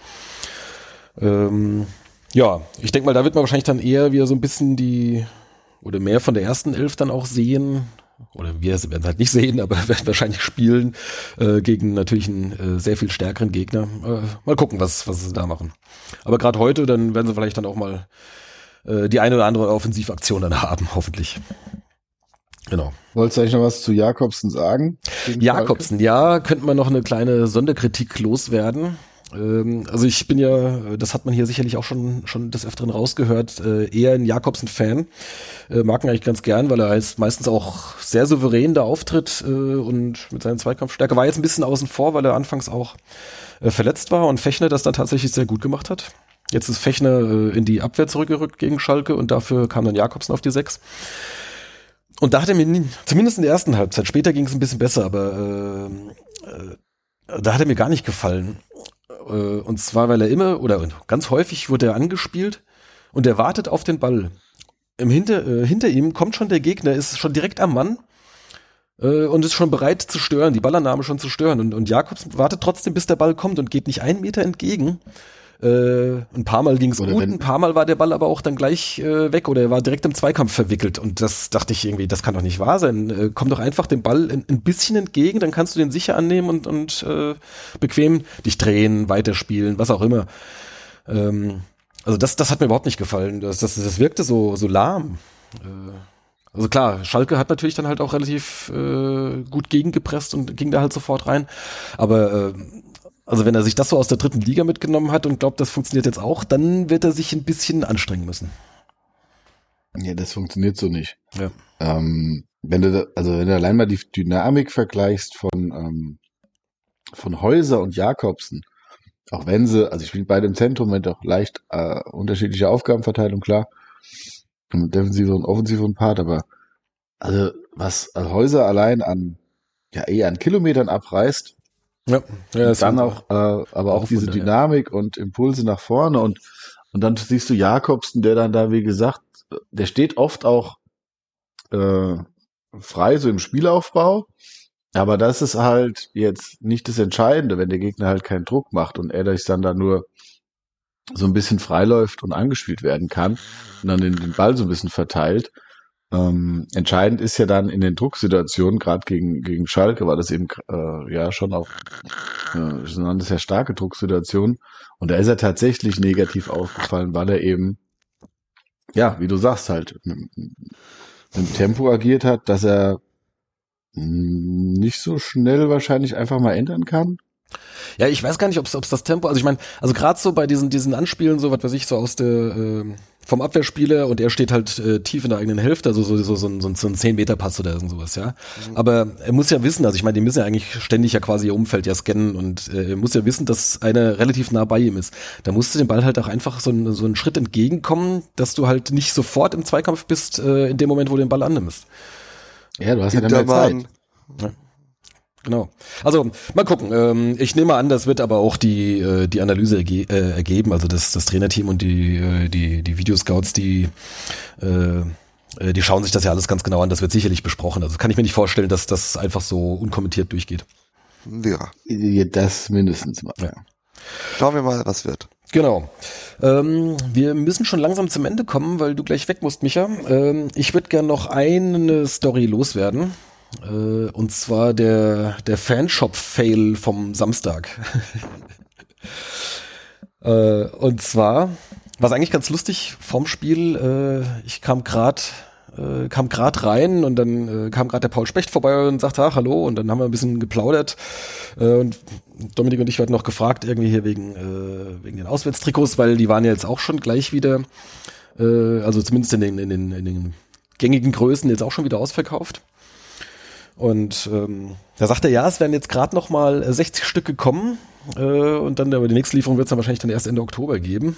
Ja, ich denke mal, da wird man wahrscheinlich dann eher wieder so ein bisschen oder mehr von der ersten Elf dann auch sehen. Oder wir werden es halt nicht sehen, aber werden wahrscheinlich spielen gegen natürlich einen sehr viel stärkeren Gegner. Mal gucken, was sie da machen. Aber gerade heute, dann werden sie vielleicht dann auch mal die eine oder andere Offensivaktion dann haben, hoffentlich. Genau. Wolltest du eigentlich noch was zu Jakobsen sagen? Jakobsen, ja, könnte man noch eine kleine Sonderkritik loswerden. Also ich bin ja, das hat man hier sicherlich auch schon des Öfteren rausgehört, eher ein Jakobsen-Fan. Mag ihn eigentlich ganz gern, weil er ist meistens auch sehr souverän da auftritt und mit seiner Zweikampfstärke. War jetzt ein bisschen außen vor, weil er anfangs auch verletzt war und Fechner das dann tatsächlich sehr gut gemacht hat. Jetzt ist Fechner in die Abwehr zurückgerückt gegen Schalke und dafür kam dann Jakobsen auf die 6. Und da hat er mir zumindest in der ersten Halbzeit, später ging es ein bisschen besser, aber da hat er mir gar nicht gefallen. Und zwar, weil er immer, oder ganz häufig wurde er angespielt und er wartet auf den Ball. Hinter ihm kommt schon der Gegner, ist schon direkt am Mann und ist schon bereit zu stören, die Ballannahme schon zu stören. Und Jakobs wartet trotzdem, bis der Ball kommt und geht nicht 1 Meter entgegen. Ein paar Mal ging es gut, ein paar Mal war der Ball aber auch dann gleich weg oder er war direkt im Zweikampf verwickelt. Und das dachte ich irgendwie, das kann doch nicht wahr sein. Komm doch einfach dem Ball ein bisschen entgegen, dann kannst du den sicher annehmen und bequem dich drehen, weiterspielen, was auch immer. Also das hat mir überhaupt nicht gefallen. Das wirkte so lahm. Also klar, Schalke hat natürlich dann halt auch relativ gut gegengepresst und ging da halt sofort rein. Aber also wenn er sich das so aus der 3. Liga mitgenommen hat und glaubt, das funktioniert jetzt auch, dann wird er sich ein bisschen anstrengen müssen. Ja, das funktioniert so nicht. Ja. Wenn du allein mal die Dynamik vergleichst von Häuser und Jakobsen, auch wenn sie, also ich spiele beide im Zentrum, mit auch leicht unterschiedliche Aufgabenverteilung, klar. Defensive und offensive Part, aber also was Häuser allein eher an Kilometern abreißt, ja dann auch, aber auch diese Dynamik und Impulse nach vorne und dann siehst du Jakobsen, der dann da, wie gesagt, der steht oft auch frei so im Spielaufbau, aber das ist halt jetzt nicht das Entscheidende, wenn der Gegner halt keinen Druck macht und er sich dann da nur so ein bisschen freiläuft und angespielt werden kann und dann den Ball so ein bisschen verteilt. Entscheidend ist ja dann in den Drucksituationen, gerade gegen Schalke, war das eben schon auch eine sehr starke Drucksituation. Und da ist er tatsächlich negativ aufgefallen, weil er eben, ja, wie du sagst, halt mit dem Tempo agiert hat, dass er nicht so schnell wahrscheinlich einfach mal ändern kann. Ja, ich weiß gar nicht, ob es das Tempo, also ich meine, also gerade so bei diesen Anspielen, so was weiß ich, so aus der vom Abwehrspieler und er steht halt tief in der eigenen Hälfte, also so ein 10-Meter-Pass oder sowas, ja. Aber er muss ja wissen, also ich meine, die müssen ja eigentlich ständig ja quasi ihr Umfeld ja scannen und er muss ja wissen, dass einer relativ nah bei ihm ist. Da musst du dem Ball halt auch einfach so einen Schritt entgegenkommen, dass du halt nicht sofort im Zweikampf bist, in dem Moment, wo du den Ball annimmst. Ja, du hast ja dann mehr Zeit. Ja. Genau. Also mal gucken. Ich nehme an, das wird aber auch die Analyse ergeben. Also das Trainerteam und die Videoscouts, die schauen sich das ja alles ganz genau an. Das wird sicherlich besprochen. Also kann ich mir nicht vorstellen, dass das einfach so unkommentiert durchgeht. Ja. Das mindestens mal. Ja. Schauen wir mal, was wird. Genau. Wir müssen schon langsam zum Ende kommen, weil du gleich weg musst, Micha. Ich würde gern noch eine Story loswerden. Und zwar der Fanshop-Fail vom Samstag. Und zwar war es eigentlich ganz lustig vorm Spiel. Ich kam grad rein und dann kam gerade der Paul Specht vorbei und sagte, ach, hallo, und dann haben wir ein bisschen geplaudert. Und Dominik und ich hatten noch gefragt, irgendwie hier wegen den Auswärtstrikots, weil die waren ja jetzt auch schon gleich wieder, also zumindest in den gängigen Größen jetzt auch schon wieder ausverkauft. Und da sagt er, ja, es werden jetzt gerade noch mal 60 Stück gekommen und dann die nächste Lieferung wird es dann wahrscheinlich dann erst Ende Oktober geben.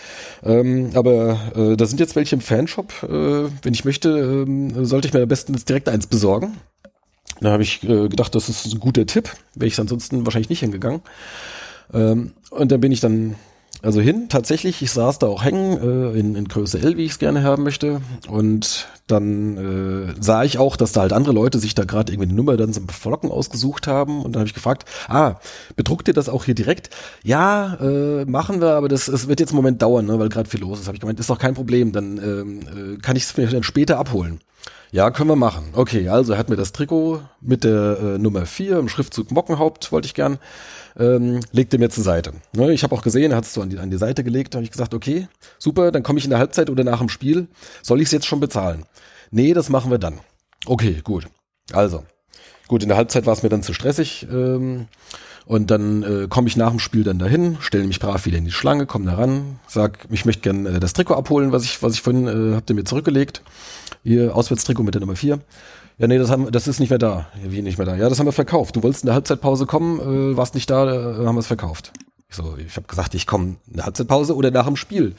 Aber da sind jetzt welche im Fanshop. Wenn ich möchte, sollte ich mir am besten jetzt direkt eins besorgen. Da habe ich gedacht, das ist ein guter Tipp. Wäre ich ansonsten wahrscheinlich nicht hingegangen. Und dann bin ich dann also hin. Tatsächlich, ich saß da auch hängen in Größe L, wie ich es gerne haben möchte. Und dann sah ich auch, dass da halt andere Leute sich da gerade irgendwie eine Nummer dann zum Verlocken ausgesucht haben. Und dann habe ich gefragt, bedruckt ihr das auch hier direkt? Ja, machen wir, aber es wird jetzt einen Moment dauern, ne, weil gerade viel los ist. Habe ich gemeint, ist doch kein Problem, dann kann ich es mir dann später abholen. Ja, können wir machen. Okay, also er hat mir das Trikot mit der Nummer 4 im Schriftzug Mockenhaupt, wollte ich gern, legte mir zur Seite. Ne, ich habe auch gesehen, er hat es so an die Seite gelegt, habe ich gesagt, okay, super, dann komme ich in der Halbzeit oder nach dem Spiel. Soll ich es jetzt schon bezahlen? Nee, das machen wir dann. Okay, gut. Also, gut, in der Halbzeit war es mir dann zu stressig. Und dann komme ich nach dem Spiel dann dahin, stelle mich brav wieder in die Schlange, komme da ran, sag, ich möchte gerne das Trikot abholen, was ich vorhin habt ihr mir zurückgelegt. Ihr Auswärtstrikot mit der Nummer 4. Ja, nee, das ist nicht mehr da. Ja, wie nicht mehr da? Ja, das haben wir verkauft. Du wolltest in der Halbzeitpause kommen, warst nicht da, haben wir es verkauft. Ich habe gesagt, ich komme in der Halbzeitpause oder nach dem Spiel.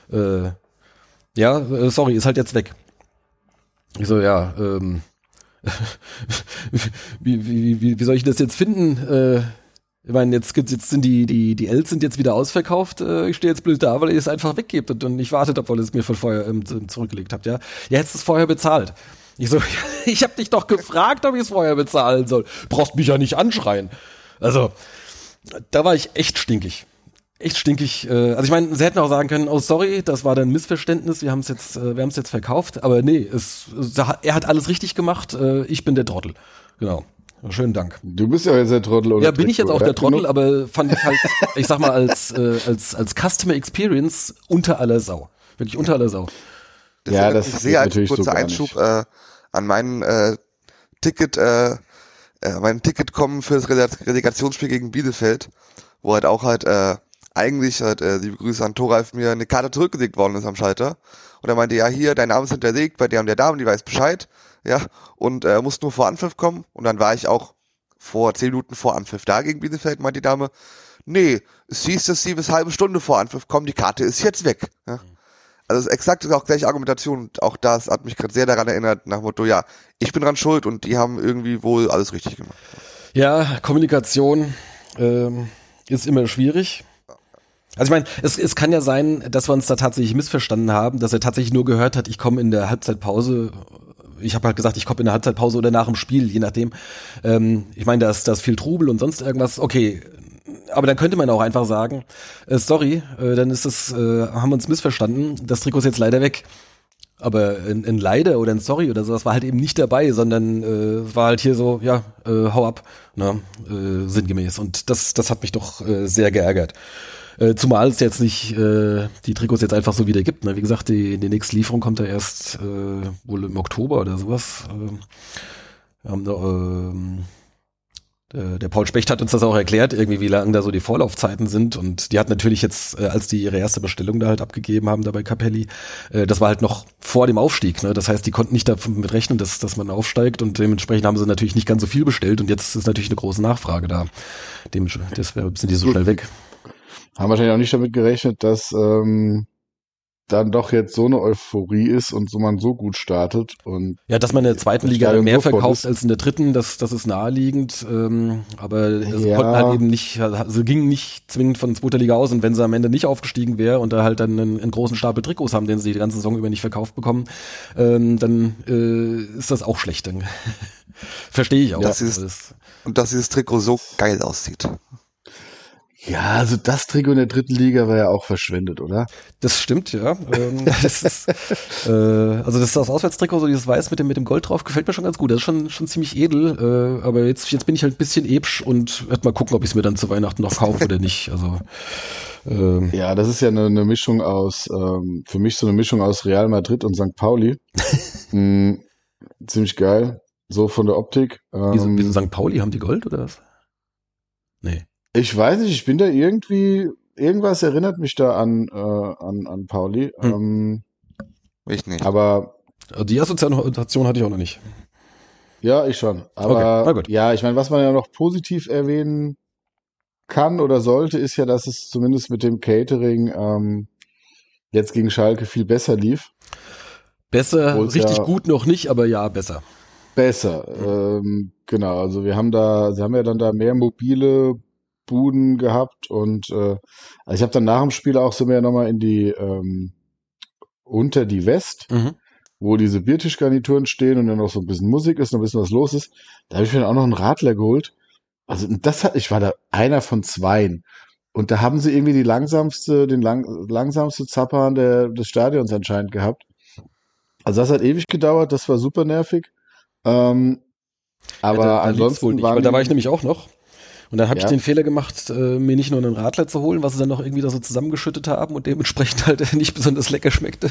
Sorry, ist halt jetzt weg. Ich so, ja, wie soll ich das jetzt finden? Ich meine, jetzt sind die Els sind jetzt wieder ausverkauft. Ich stehe jetzt blöd da, weil ihr es einfach weggebt und nicht wartet, obwohl ihr es mir von vorher zurückgelegt habt, ja. Ihr hättet es vorher bezahlt. Ich so, ich hab dich doch gefragt, ob ich es vorher bezahlen soll. Brauchst mich ja nicht anschreien. Also, da war ich echt stinkig. Echt stinkig. Also ich meine, sie hätten auch sagen können, oh sorry, das war dann ein Missverständnis, wir haben es jetzt verkauft. Aber nee, er hat alles richtig gemacht, ich bin der Trottel. Genau. Schönen Dank. Du bist ja jetzt der Trottel, oder? Ja, bin ich jetzt auch der Trottel, aber fand ich halt, ich sag mal, als Customer Experience unter aller Sau. Wirklich unter aller Sau. Das ja, das das ist sehr natürlich kurzer so Einschub an meinen Ticket kommen für das Relegationsspiel gegen Bielefeld, wo halt auch eigentlich liebe Grüße an Thoralf, mir eine Karte zurückgelegt worden ist am Schalter. Und er meinte, ja, hier, dein Name ist hinterlegt bei der und der Dame, die weiß Bescheid. Ja, und muss nur vor Anpfiff kommen. Und dann war ich auch 10 Minuten vor Anpfiff da gegen Bielefeld, meinte die Dame, nee, es hieß, dass sie bis halbe Stunde vor Anpfiff kommen, die Karte ist jetzt weg. Ja. Also es ist exakt auch gleiche Argumentation. Und auch das hat mich gerade sehr daran erinnert, nach dem Motto, ja, ich bin dran schuld und die haben irgendwie wohl alles richtig gemacht. Ja, Kommunikation ist immer schwierig. Also ich meine, es kann ja sein, dass wir uns da tatsächlich missverstanden haben, dass er tatsächlich nur gehört hat, ich komme in der Halbzeitpause. Ich habe halt gesagt, ich komme in der Halbzeitpause oder nach dem Spiel, je nachdem. Ich meine, da ist viel Trubel und sonst irgendwas. Okay, aber dann könnte man auch einfach sagen, sorry, dann haben wir uns missverstanden, das Trikot ist jetzt leider weg. Aber ein Leider oder ein Sorry oder sowas war halt eben nicht dabei, sondern war halt hier so, ja, hau ab, sinngemäß. Und das hat mich doch sehr geärgert. Zumal es jetzt nicht die Trikots jetzt einfach so wieder gibt. Ne? Wie gesagt, die nächste Lieferung kommt ja erst wohl im Oktober oder sowas. Der Paul Specht hat uns das auch erklärt, irgendwie wie lang da so die Vorlaufzeiten sind. Und die hat natürlich jetzt, als die ihre erste Bestellung da halt abgegeben haben, da bei Capelli, das war halt noch vor dem Aufstieg. Ne? Das heißt, die konnten nicht damit rechnen, dass man aufsteigt. Und dementsprechend haben sie natürlich nicht ganz so viel bestellt. Und jetzt ist natürlich eine große Nachfrage da. Deshalb sind die so schnell weg. Haben wahrscheinlich auch nicht damit gerechnet, dass dann doch jetzt so eine Euphorie ist und so man so gut startet. Und ja, dass man in der zweiten Liga mehr verkauft als in der dritten, das ist naheliegend. Aber sie konnten halt eben nicht, sie gingen nicht zwingend von zweiter Liga aus. Und wenn sie am Ende nicht aufgestiegen wäre und da halt dann einen großen Stapel Trikots haben, den sie die ganze Saison über nicht verkauft bekommen, dann ist das auch schlecht. Dann verstehe ich auch. Dass dieses Trikot so geil aussieht. Ja, also das Trikot in der dritten Liga war ja auch verschwendet, oder? Das stimmt, ja. Das ist, also das Auswärtstrikot, so dieses Weiß mit dem Gold drauf, gefällt mir schon ganz gut. Das ist schon ziemlich edel. Aber jetzt bin ich halt ein bisschen ebsch und werde mal gucken, ob ich es mir dann zu Weihnachten noch kaufe oder nicht. Also ja, das ist ja eine Mischung aus, für mich so eine Mischung aus Real Madrid und St. Pauli. Ziemlich geil, so von der Optik. Wieso St. Pauli, haben die Gold oder was? Nee. Ich weiß nicht, ich bin da irgendwas erinnert mich da an Pauli. Ich nicht. Aber die Assoziation hatte ich auch noch nicht. Ja, ich schon. Aber okay, ja, ich meine, was man ja noch positiv erwähnen kann oder sollte, ist ja, dass es zumindest mit dem Catering jetzt gegen Schalke viel besser lief. Besser, richtig gut noch nicht, aber ja, besser. Besser, genau. Also sie haben ja dann da mehr mobile Buden gehabt und also ich habe dann nach dem Spiel auch so mehr nochmal in die unter die West, wo diese Biertischgarnituren stehen und dann noch so ein bisschen Musik ist, noch ein bisschen was los ist. Da habe ich mir dann auch noch einen Radler geholt. Also ich war da einer von zweien. Und da haben sie irgendwie den langsamste Zappern des Stadions anscheinend gehabt. Also das hat ewig gedauert, das war super nervig. Aber da ansonsten wohl nicht, weil da war ich nämlich auch noch. Und dann habe ich den Fehler gemacht, mir nicht nur einen Radler zu holen, was sie dann noch irgendwie da so zusammengeschüttet haben und dementsprechend halt nicht besonders lecker schmeckte,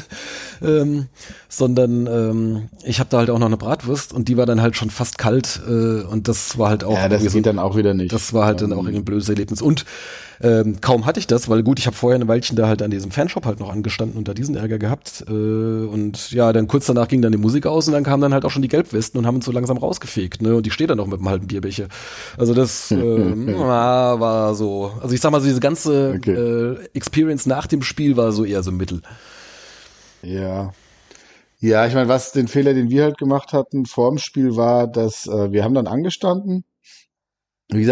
sondern ich habe da halt auch noch eine Bratwurst und die war dann halt schon fast kalt und das war halt auch... Ja, das geht dann auch wieder nicht. Das war halt dann auch ein blödes Erlebnis. Und kaum hatte ich das, weil gut, ich habe vorher ein Weilchen da halt an diesem Fanshop halt noch angestanden und da diesen Ärger gehabt und ja, dann kurz danach ging dann die Musik aus und dann kamen dann halt auch schon die Gelbwesten und haben uns so langsam rausgefegt, ne, und die steht dann noch mit einem halben Bierbecher. Also das war so, also ich sag mal so, diese ganze Experience nach dem Spiel war so eher so mittel. Ja. Ja, ich meine, den Fehler, den wir halt gemacht hatten vor dem Spiel war, dass wir haben dann angestanden. Wie gesagt,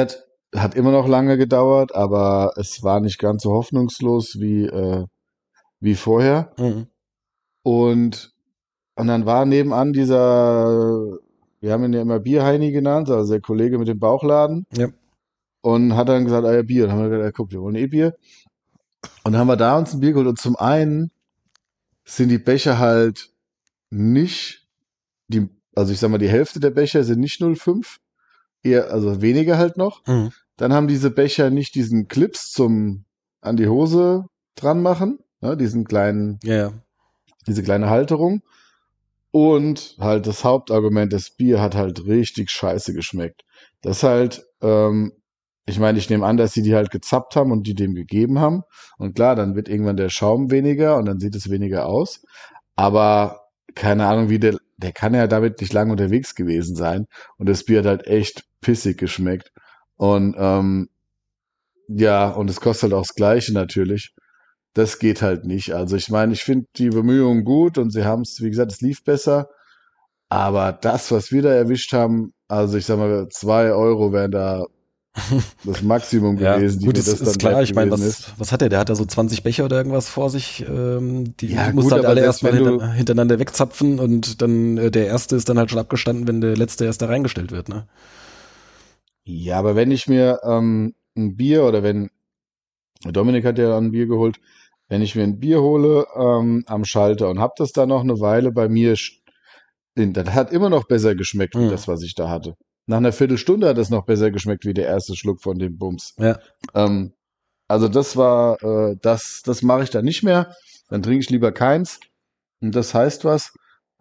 hat immer noch lange gedauert, aber es war nicht ganz so hoffnungslos wie vorher. Mhm. Und dann war nebenan wir haben ihn ja immer Bierheini genannt, also der Kollege mit dem Bauchladen. Ja. Und hat dann gesagt, ja, Bier. Und dann haben wir gesagt, guck, wir wollen Bier. Und dann haben wir da uns ein Bier geholt. Und zum einen sind die Becher halt nicht, also ich sag mal, die Hälfte der Becher sind nicht 0,5, eher, also weniger halt noch. Mhm. Dann haben diese Becher nicht diesen Clips zum an die Hose dran machen, ne, diese kleine Halterung. Und halt das Hauptargument, das Bier hat halt richtig scheiße geschmeckt. Das halt, ich meine, ich nehme an, dass sie die halt gezappt haben und die dem gegeben haben. Und klar, dann wird irgendwann der Schaum weniger und dann sieht es weniger aus. Aber keine Ahnung, wie der kann ja damit nicht lange unterwegs gewesen sein. Und das Bier hat halt echt pissig geschmeckt. Und ja, und es kostet halt auch das Gleiche natürlich. Das geht halt nicht. Also ich meine, ich finde die Bemühungen gut und sie haben es, wie gesagt, es lief besser. Aber das, was wir da erwischt haben, also ich sag mal, 2 Euro wären da das Maximum gewesen. Gut, das ist klar. Ich meine, ist. Was hat der? Der hat da so 20 Becher oder irgendwas vor sich. Die Ja, musst gut, halt aber alle selbst erstmal hintereinander wegzapfen und dann der erste ist dann halt schon abgestanden, wenn der letzte erst da reingestellt wird, ne? Ja, aber wenn ich mir ein Bier oder wenn Dominik hat ja ein Bier geholt, wenn ich mir ein Bier hole am Schalter und hab das da noch eine Weile bei mir, das hat immer noch besser geschmeckt wie das, was ich da hatte. Nach einer Viertelstunde hat es noch besser geschmeckt wie der erste Schluck von dem Bums. Ja. Also das war, das mache ich dann nicht mehr. Dann trinke ich lieber keins. Und das heißt was.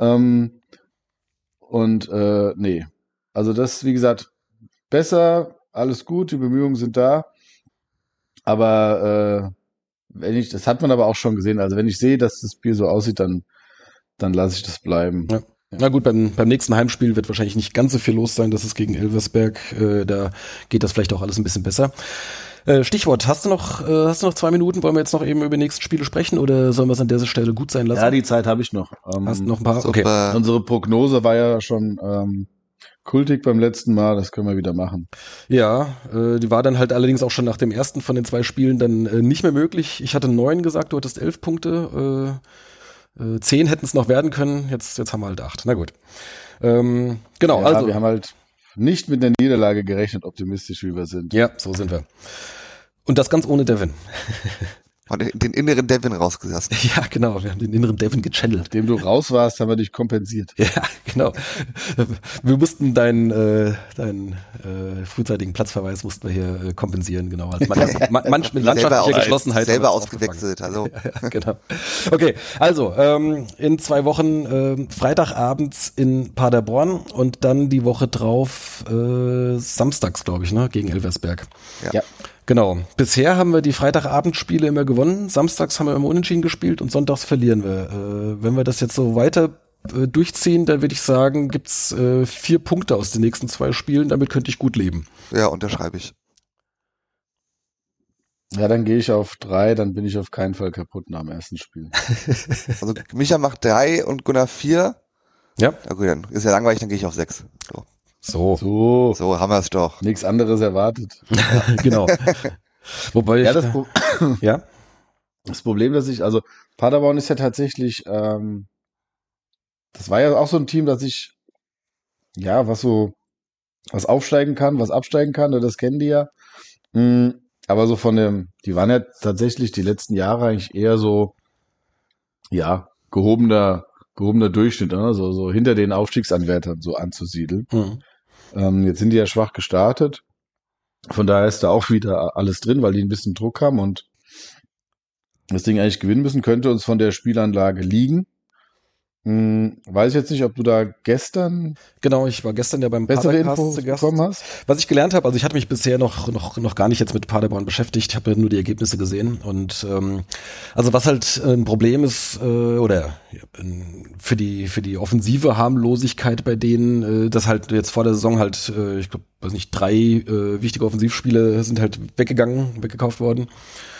Nee. Also das, wie gesagt, besser, alles gut, die Bemühungen sind da. Aber das hat man aber auch schon gesehen. Also wenn ich sehe, dass das Bier so aussieht, dann lasse ich das bleiben. Ja. Na gut, beim nächsten Heimspiel wird wahrscheinlich nicht ganz so viel los sein. Das ist gegen Elversberg. Da geht das vielleicht auch alles ein bisschen besser. Stichwort, hast du noch 2 Minuten? Wollen wir jetzt noch eben über die nächsten Spiele sprechen oder sollen wir es an dieser Stelle gut sein lassen? Ja, die Zeit habe ich noch. Hast du noch ein paar? Super. Okay. Unsere Prognose war ja schon kultig beim letzten Mal. Das können wir wieder machen. Ja, die war dann halt allerdings auch schon nach dem ersten von den 2 Spielen dann nicht mehr möglich. Ich hatte 9 gesagt, du hattest 11 Punkte. 10 hätten es noch werden können, jetzt haben wir halt 8. Na gut. Genau, ja, also. Wir haben halt nicht mit der Niederlage gerechnet, optimistisch wie wir sind. Ja, so sind wir. Und das ganz ohne Devin. Und den inneren Devin rausgelassen. Ja, genau, wir haben den inneren Devin gechannelt. Nachdem du raus warst, haben wir dich kompensiert. Ja, genau. Wir mussten deinen frühzeitigen Platzverweis mussten wir hier kompensieren, genau. Also manch mit landschaftlicher Geschlossenheit. Selber ausgewechselt, hallo. Ja, genau. Okay, also in 2 Wochen Freitagabends in Paderborn und dann die Woche drauf samstags, glaube ich, ne, gegen Elversberg. Ja. Genau. Bisher haben wir die Freitagabendspiele immer gewonnen, samstags haben wir immer unentschieden gespielt und sonntags verlieren wir. Wenn wir das jetzt so weiter durchziehen, dann würde ich sagen, gibt's 4 Punkte aus den nächsten 2 Spielen, damit könnte ich gut leben. Ja, unterschreibe ich. Ja, dann gehe ich auf 3, dann bin ich auf keinen Fall kaputt nach dem ersten Spiel. Also Micha macht 3 und Gunnar 4. Ja. Na gut, dann ist ja langweilig, dann gehe ich auf 6. So. So haben wir es doch. Nichts anderes erwartet. Genau. Wobei Ja, ja. Das Problem, also Paderborn ist ja tatsächlich, das war ja auch so ein Team, was aufsteigen kann, was absteigen kann, das kennen die ja. Aber so die waren ja tatsächlich die letzten Jahre eigentlich eher so, ja, gehobener Durchschnitt, ne? So hinter den Aufstiegsanwärtern so anzusiedeln. Jetzt sind die ja schwach gestartet. Von daher ist da auch wieder alles drin, weil die ein bisschen Druck haben und das Ding eigentlich gewinnen müssen, könnte uns von der Spielanlage liegen. Weiß ich jetzt nicht, ob du da gestern Genau, ich war gestern ja beim bessere Padercast Infos zu Gast. bekommen hast. Was ich gelernt habe, also ich hatte mich bisher noch gar nicht jetzt mit Paderborn beschäftigt, habe nur die Ergebnisse gesehen und also was halt ein Problem ist oder für die offensive Harmlosigkeit bei denen, dass halt jetzt vor der Saison halt, ich glaube, 3 wichtige Offensivspiele sind halt weggekauft worden.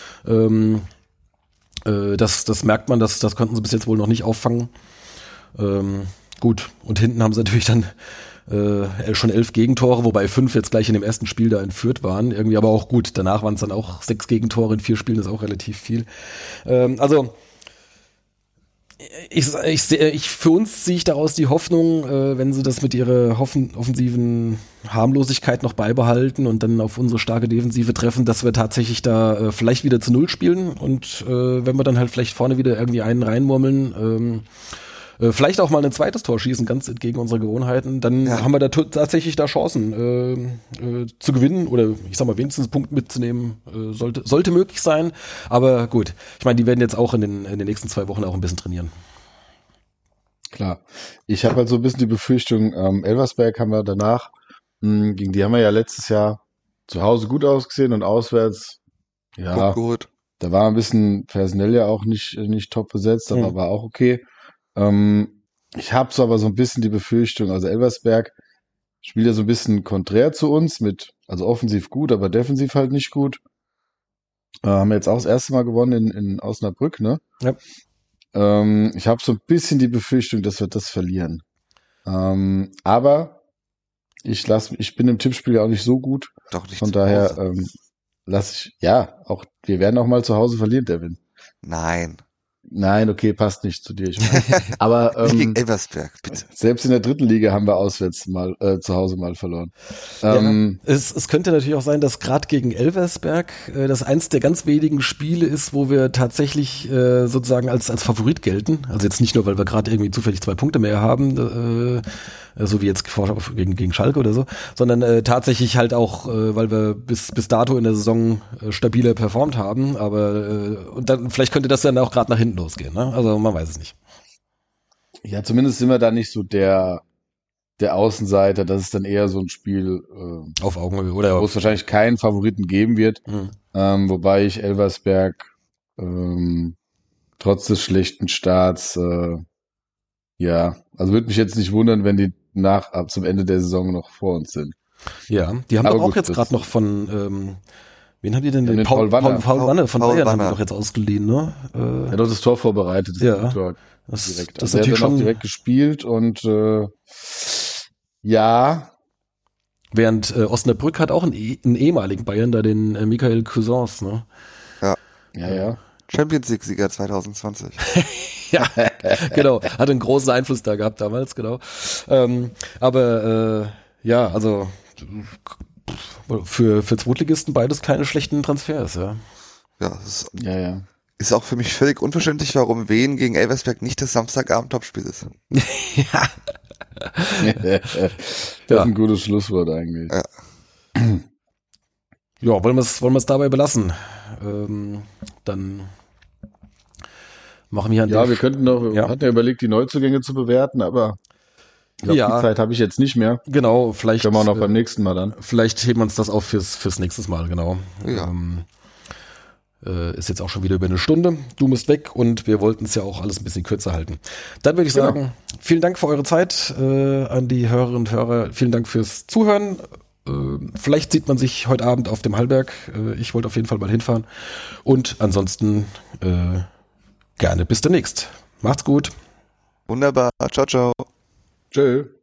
Das merkt man, das konnten sie bis jetzt wohl noch nicht auffangen. Gut, und hinten haben sie natürlich dann schon 11 Gegentore, wobei 5 jetzt gleich in dem ersten Spiel da in Fürth waren. Irgendwie aber auch gut. Danach waren es dann auch 6 Gegentore in 4 Spielen, ist auch relativ viel. Also für uns sehe ich daraus die Hoffnung, wenn sie das mit ihrer offensiven Harmlosigkeit noch beibehalten und dann auf unsere starke Defensive treffen, dass wir tatsächlich da vielleicht wieder zu Null spielen und wenn wir dann halt vielleicht vorne wieder irgendwie einen reinmurmeln, vielleicht auch mal ein zweites Tor schießen, ganz entgegen unserer Gewohnheiten, dann haben wir da tatsächlich da Chancen zu gewinnen oder ich sag mal wenigstens einen Punkt mitzunehmen, sollte möglich sein. Aber gut, ich meine, die werden jetzt auch in den nächsten 2 Wochen auch ein bisschen trainieren. Klar. Ich habe halt so ein bisschen die Befürchtung, Elversberg haben wir danach, gegen die haben wir ja letztes Jahr zu Hause gut ausgesehen und auswärts, ja, Gut. da war ein bisschen personell ja auch nicht top besetzt, aber war auch okay. Ich habe so aber so ein bisschen die Befürchtung, also Elversberg spielt ja so ein bisschen konträr zu uns also offensiv gut, aber defensiv halt nicht gut. Haben wir jetzt auch das erste Mal gewonnen in Osnabrück, ne? Ja. Ich habe so ein bisschen die Befürchtung, dass wir das verlieren. Aber ich bin im Tippspiel ja auch nicht so gut. Doch nicht. Von daher wir werden auch mal zu Hause verlieren, Devin. Nein, okay, passt nicht zu dir. Ich meine. Aber gegen Elversberg, bitte. Selbst in der 3. Liga haben wir auswärts mal zu Hause mal verloren. Es könnte natürlich auch sein, dass gerade gegen Elversberg das eins der ganz wenigen Spiele ist, wo wir tatsächlich sozusagen als Favorit gelten. Also jetzt nicht nur, weil wir gerade irgendwie zufällig 2 Punkte mehr haben, so wie jetzt gegen Schalke oder so, sondern tatsächlich halt auch, weil wir bis dato in der Saison stabiler performt haben. Aber und dann vielleicht könnte das dann auch gerade nach hinten losgehen. Ne? Also man weiß es nicht. Ja, zumindest sind wir da nicht so der Außenseiter. Das ist dann eher so ein Spiel, auf Augenhöhe oder wo es wahrscheinlich keinen Favoriten geben wird. Wobei ich Elversberg trotz des schlechten Starts also würde mich jetzt nicht wundern, wenn die zum Ende der Saison noch vor uns sind. Ja, die haben doch auch jetzt gerade noch von wen haben die denn? Den Paul Wanne. Paul Wanne von Paul Bayern Wanne. haben die doch jetzt ausgeliehen, ne? Er hat doch das Tor vorbereitet. Ja. Tor Das direkt. ist Also natürlich er hat dann auch schon direkt gespielt und ja. Während Osnabrück hat auch einen ehemaligen Bayern, da den Michael Cousins, ne? Ja. Champions League-Sieger 2020. Ja, genau. Hat einen großen Einfluss da gehabt damals, genau. Also für Zweitligisten beides keine schlechten Transfers, ja. Ja, das Ja. ist auch für mich völlig unverständlich, warum Wien gegen Elversberg nicht das Samstagabend-Topspiel ist. Ja. Das ist ein gutes Schlusswort eigentlich. Ja, wollen wir es dabei belassen? Dann machen wir Wir könnten hatten ja überlegt, die Neuzugänge zu bewerten, aber ich glaube, die Zeit habe ich jetzt nicht mehr. Genau, vielleicht Können wir auch noch beim nächsten Mal dann. Vielleicht heben wir uns das auf fürs nächste Mal, genau. Ja. Ist jetzt auch schon wieder über eine Stunde. Du musst weg und wir wollten es ja auch alles ein bisschen kürzer halten. Dann würde ich sagen, vielen Dank für eure Zeit an die Hörerinnen und Hörer. Vielen Dank fürs Zuhören. Vielleicht sieht man sich heute Abend auf dem Hallberg. Ich wollte auf jeden Fall mal hinfahren. Und ansonsten gerne bis demnächst. Macht's gut. Wunderbar. Ciao, ciao. Tschö.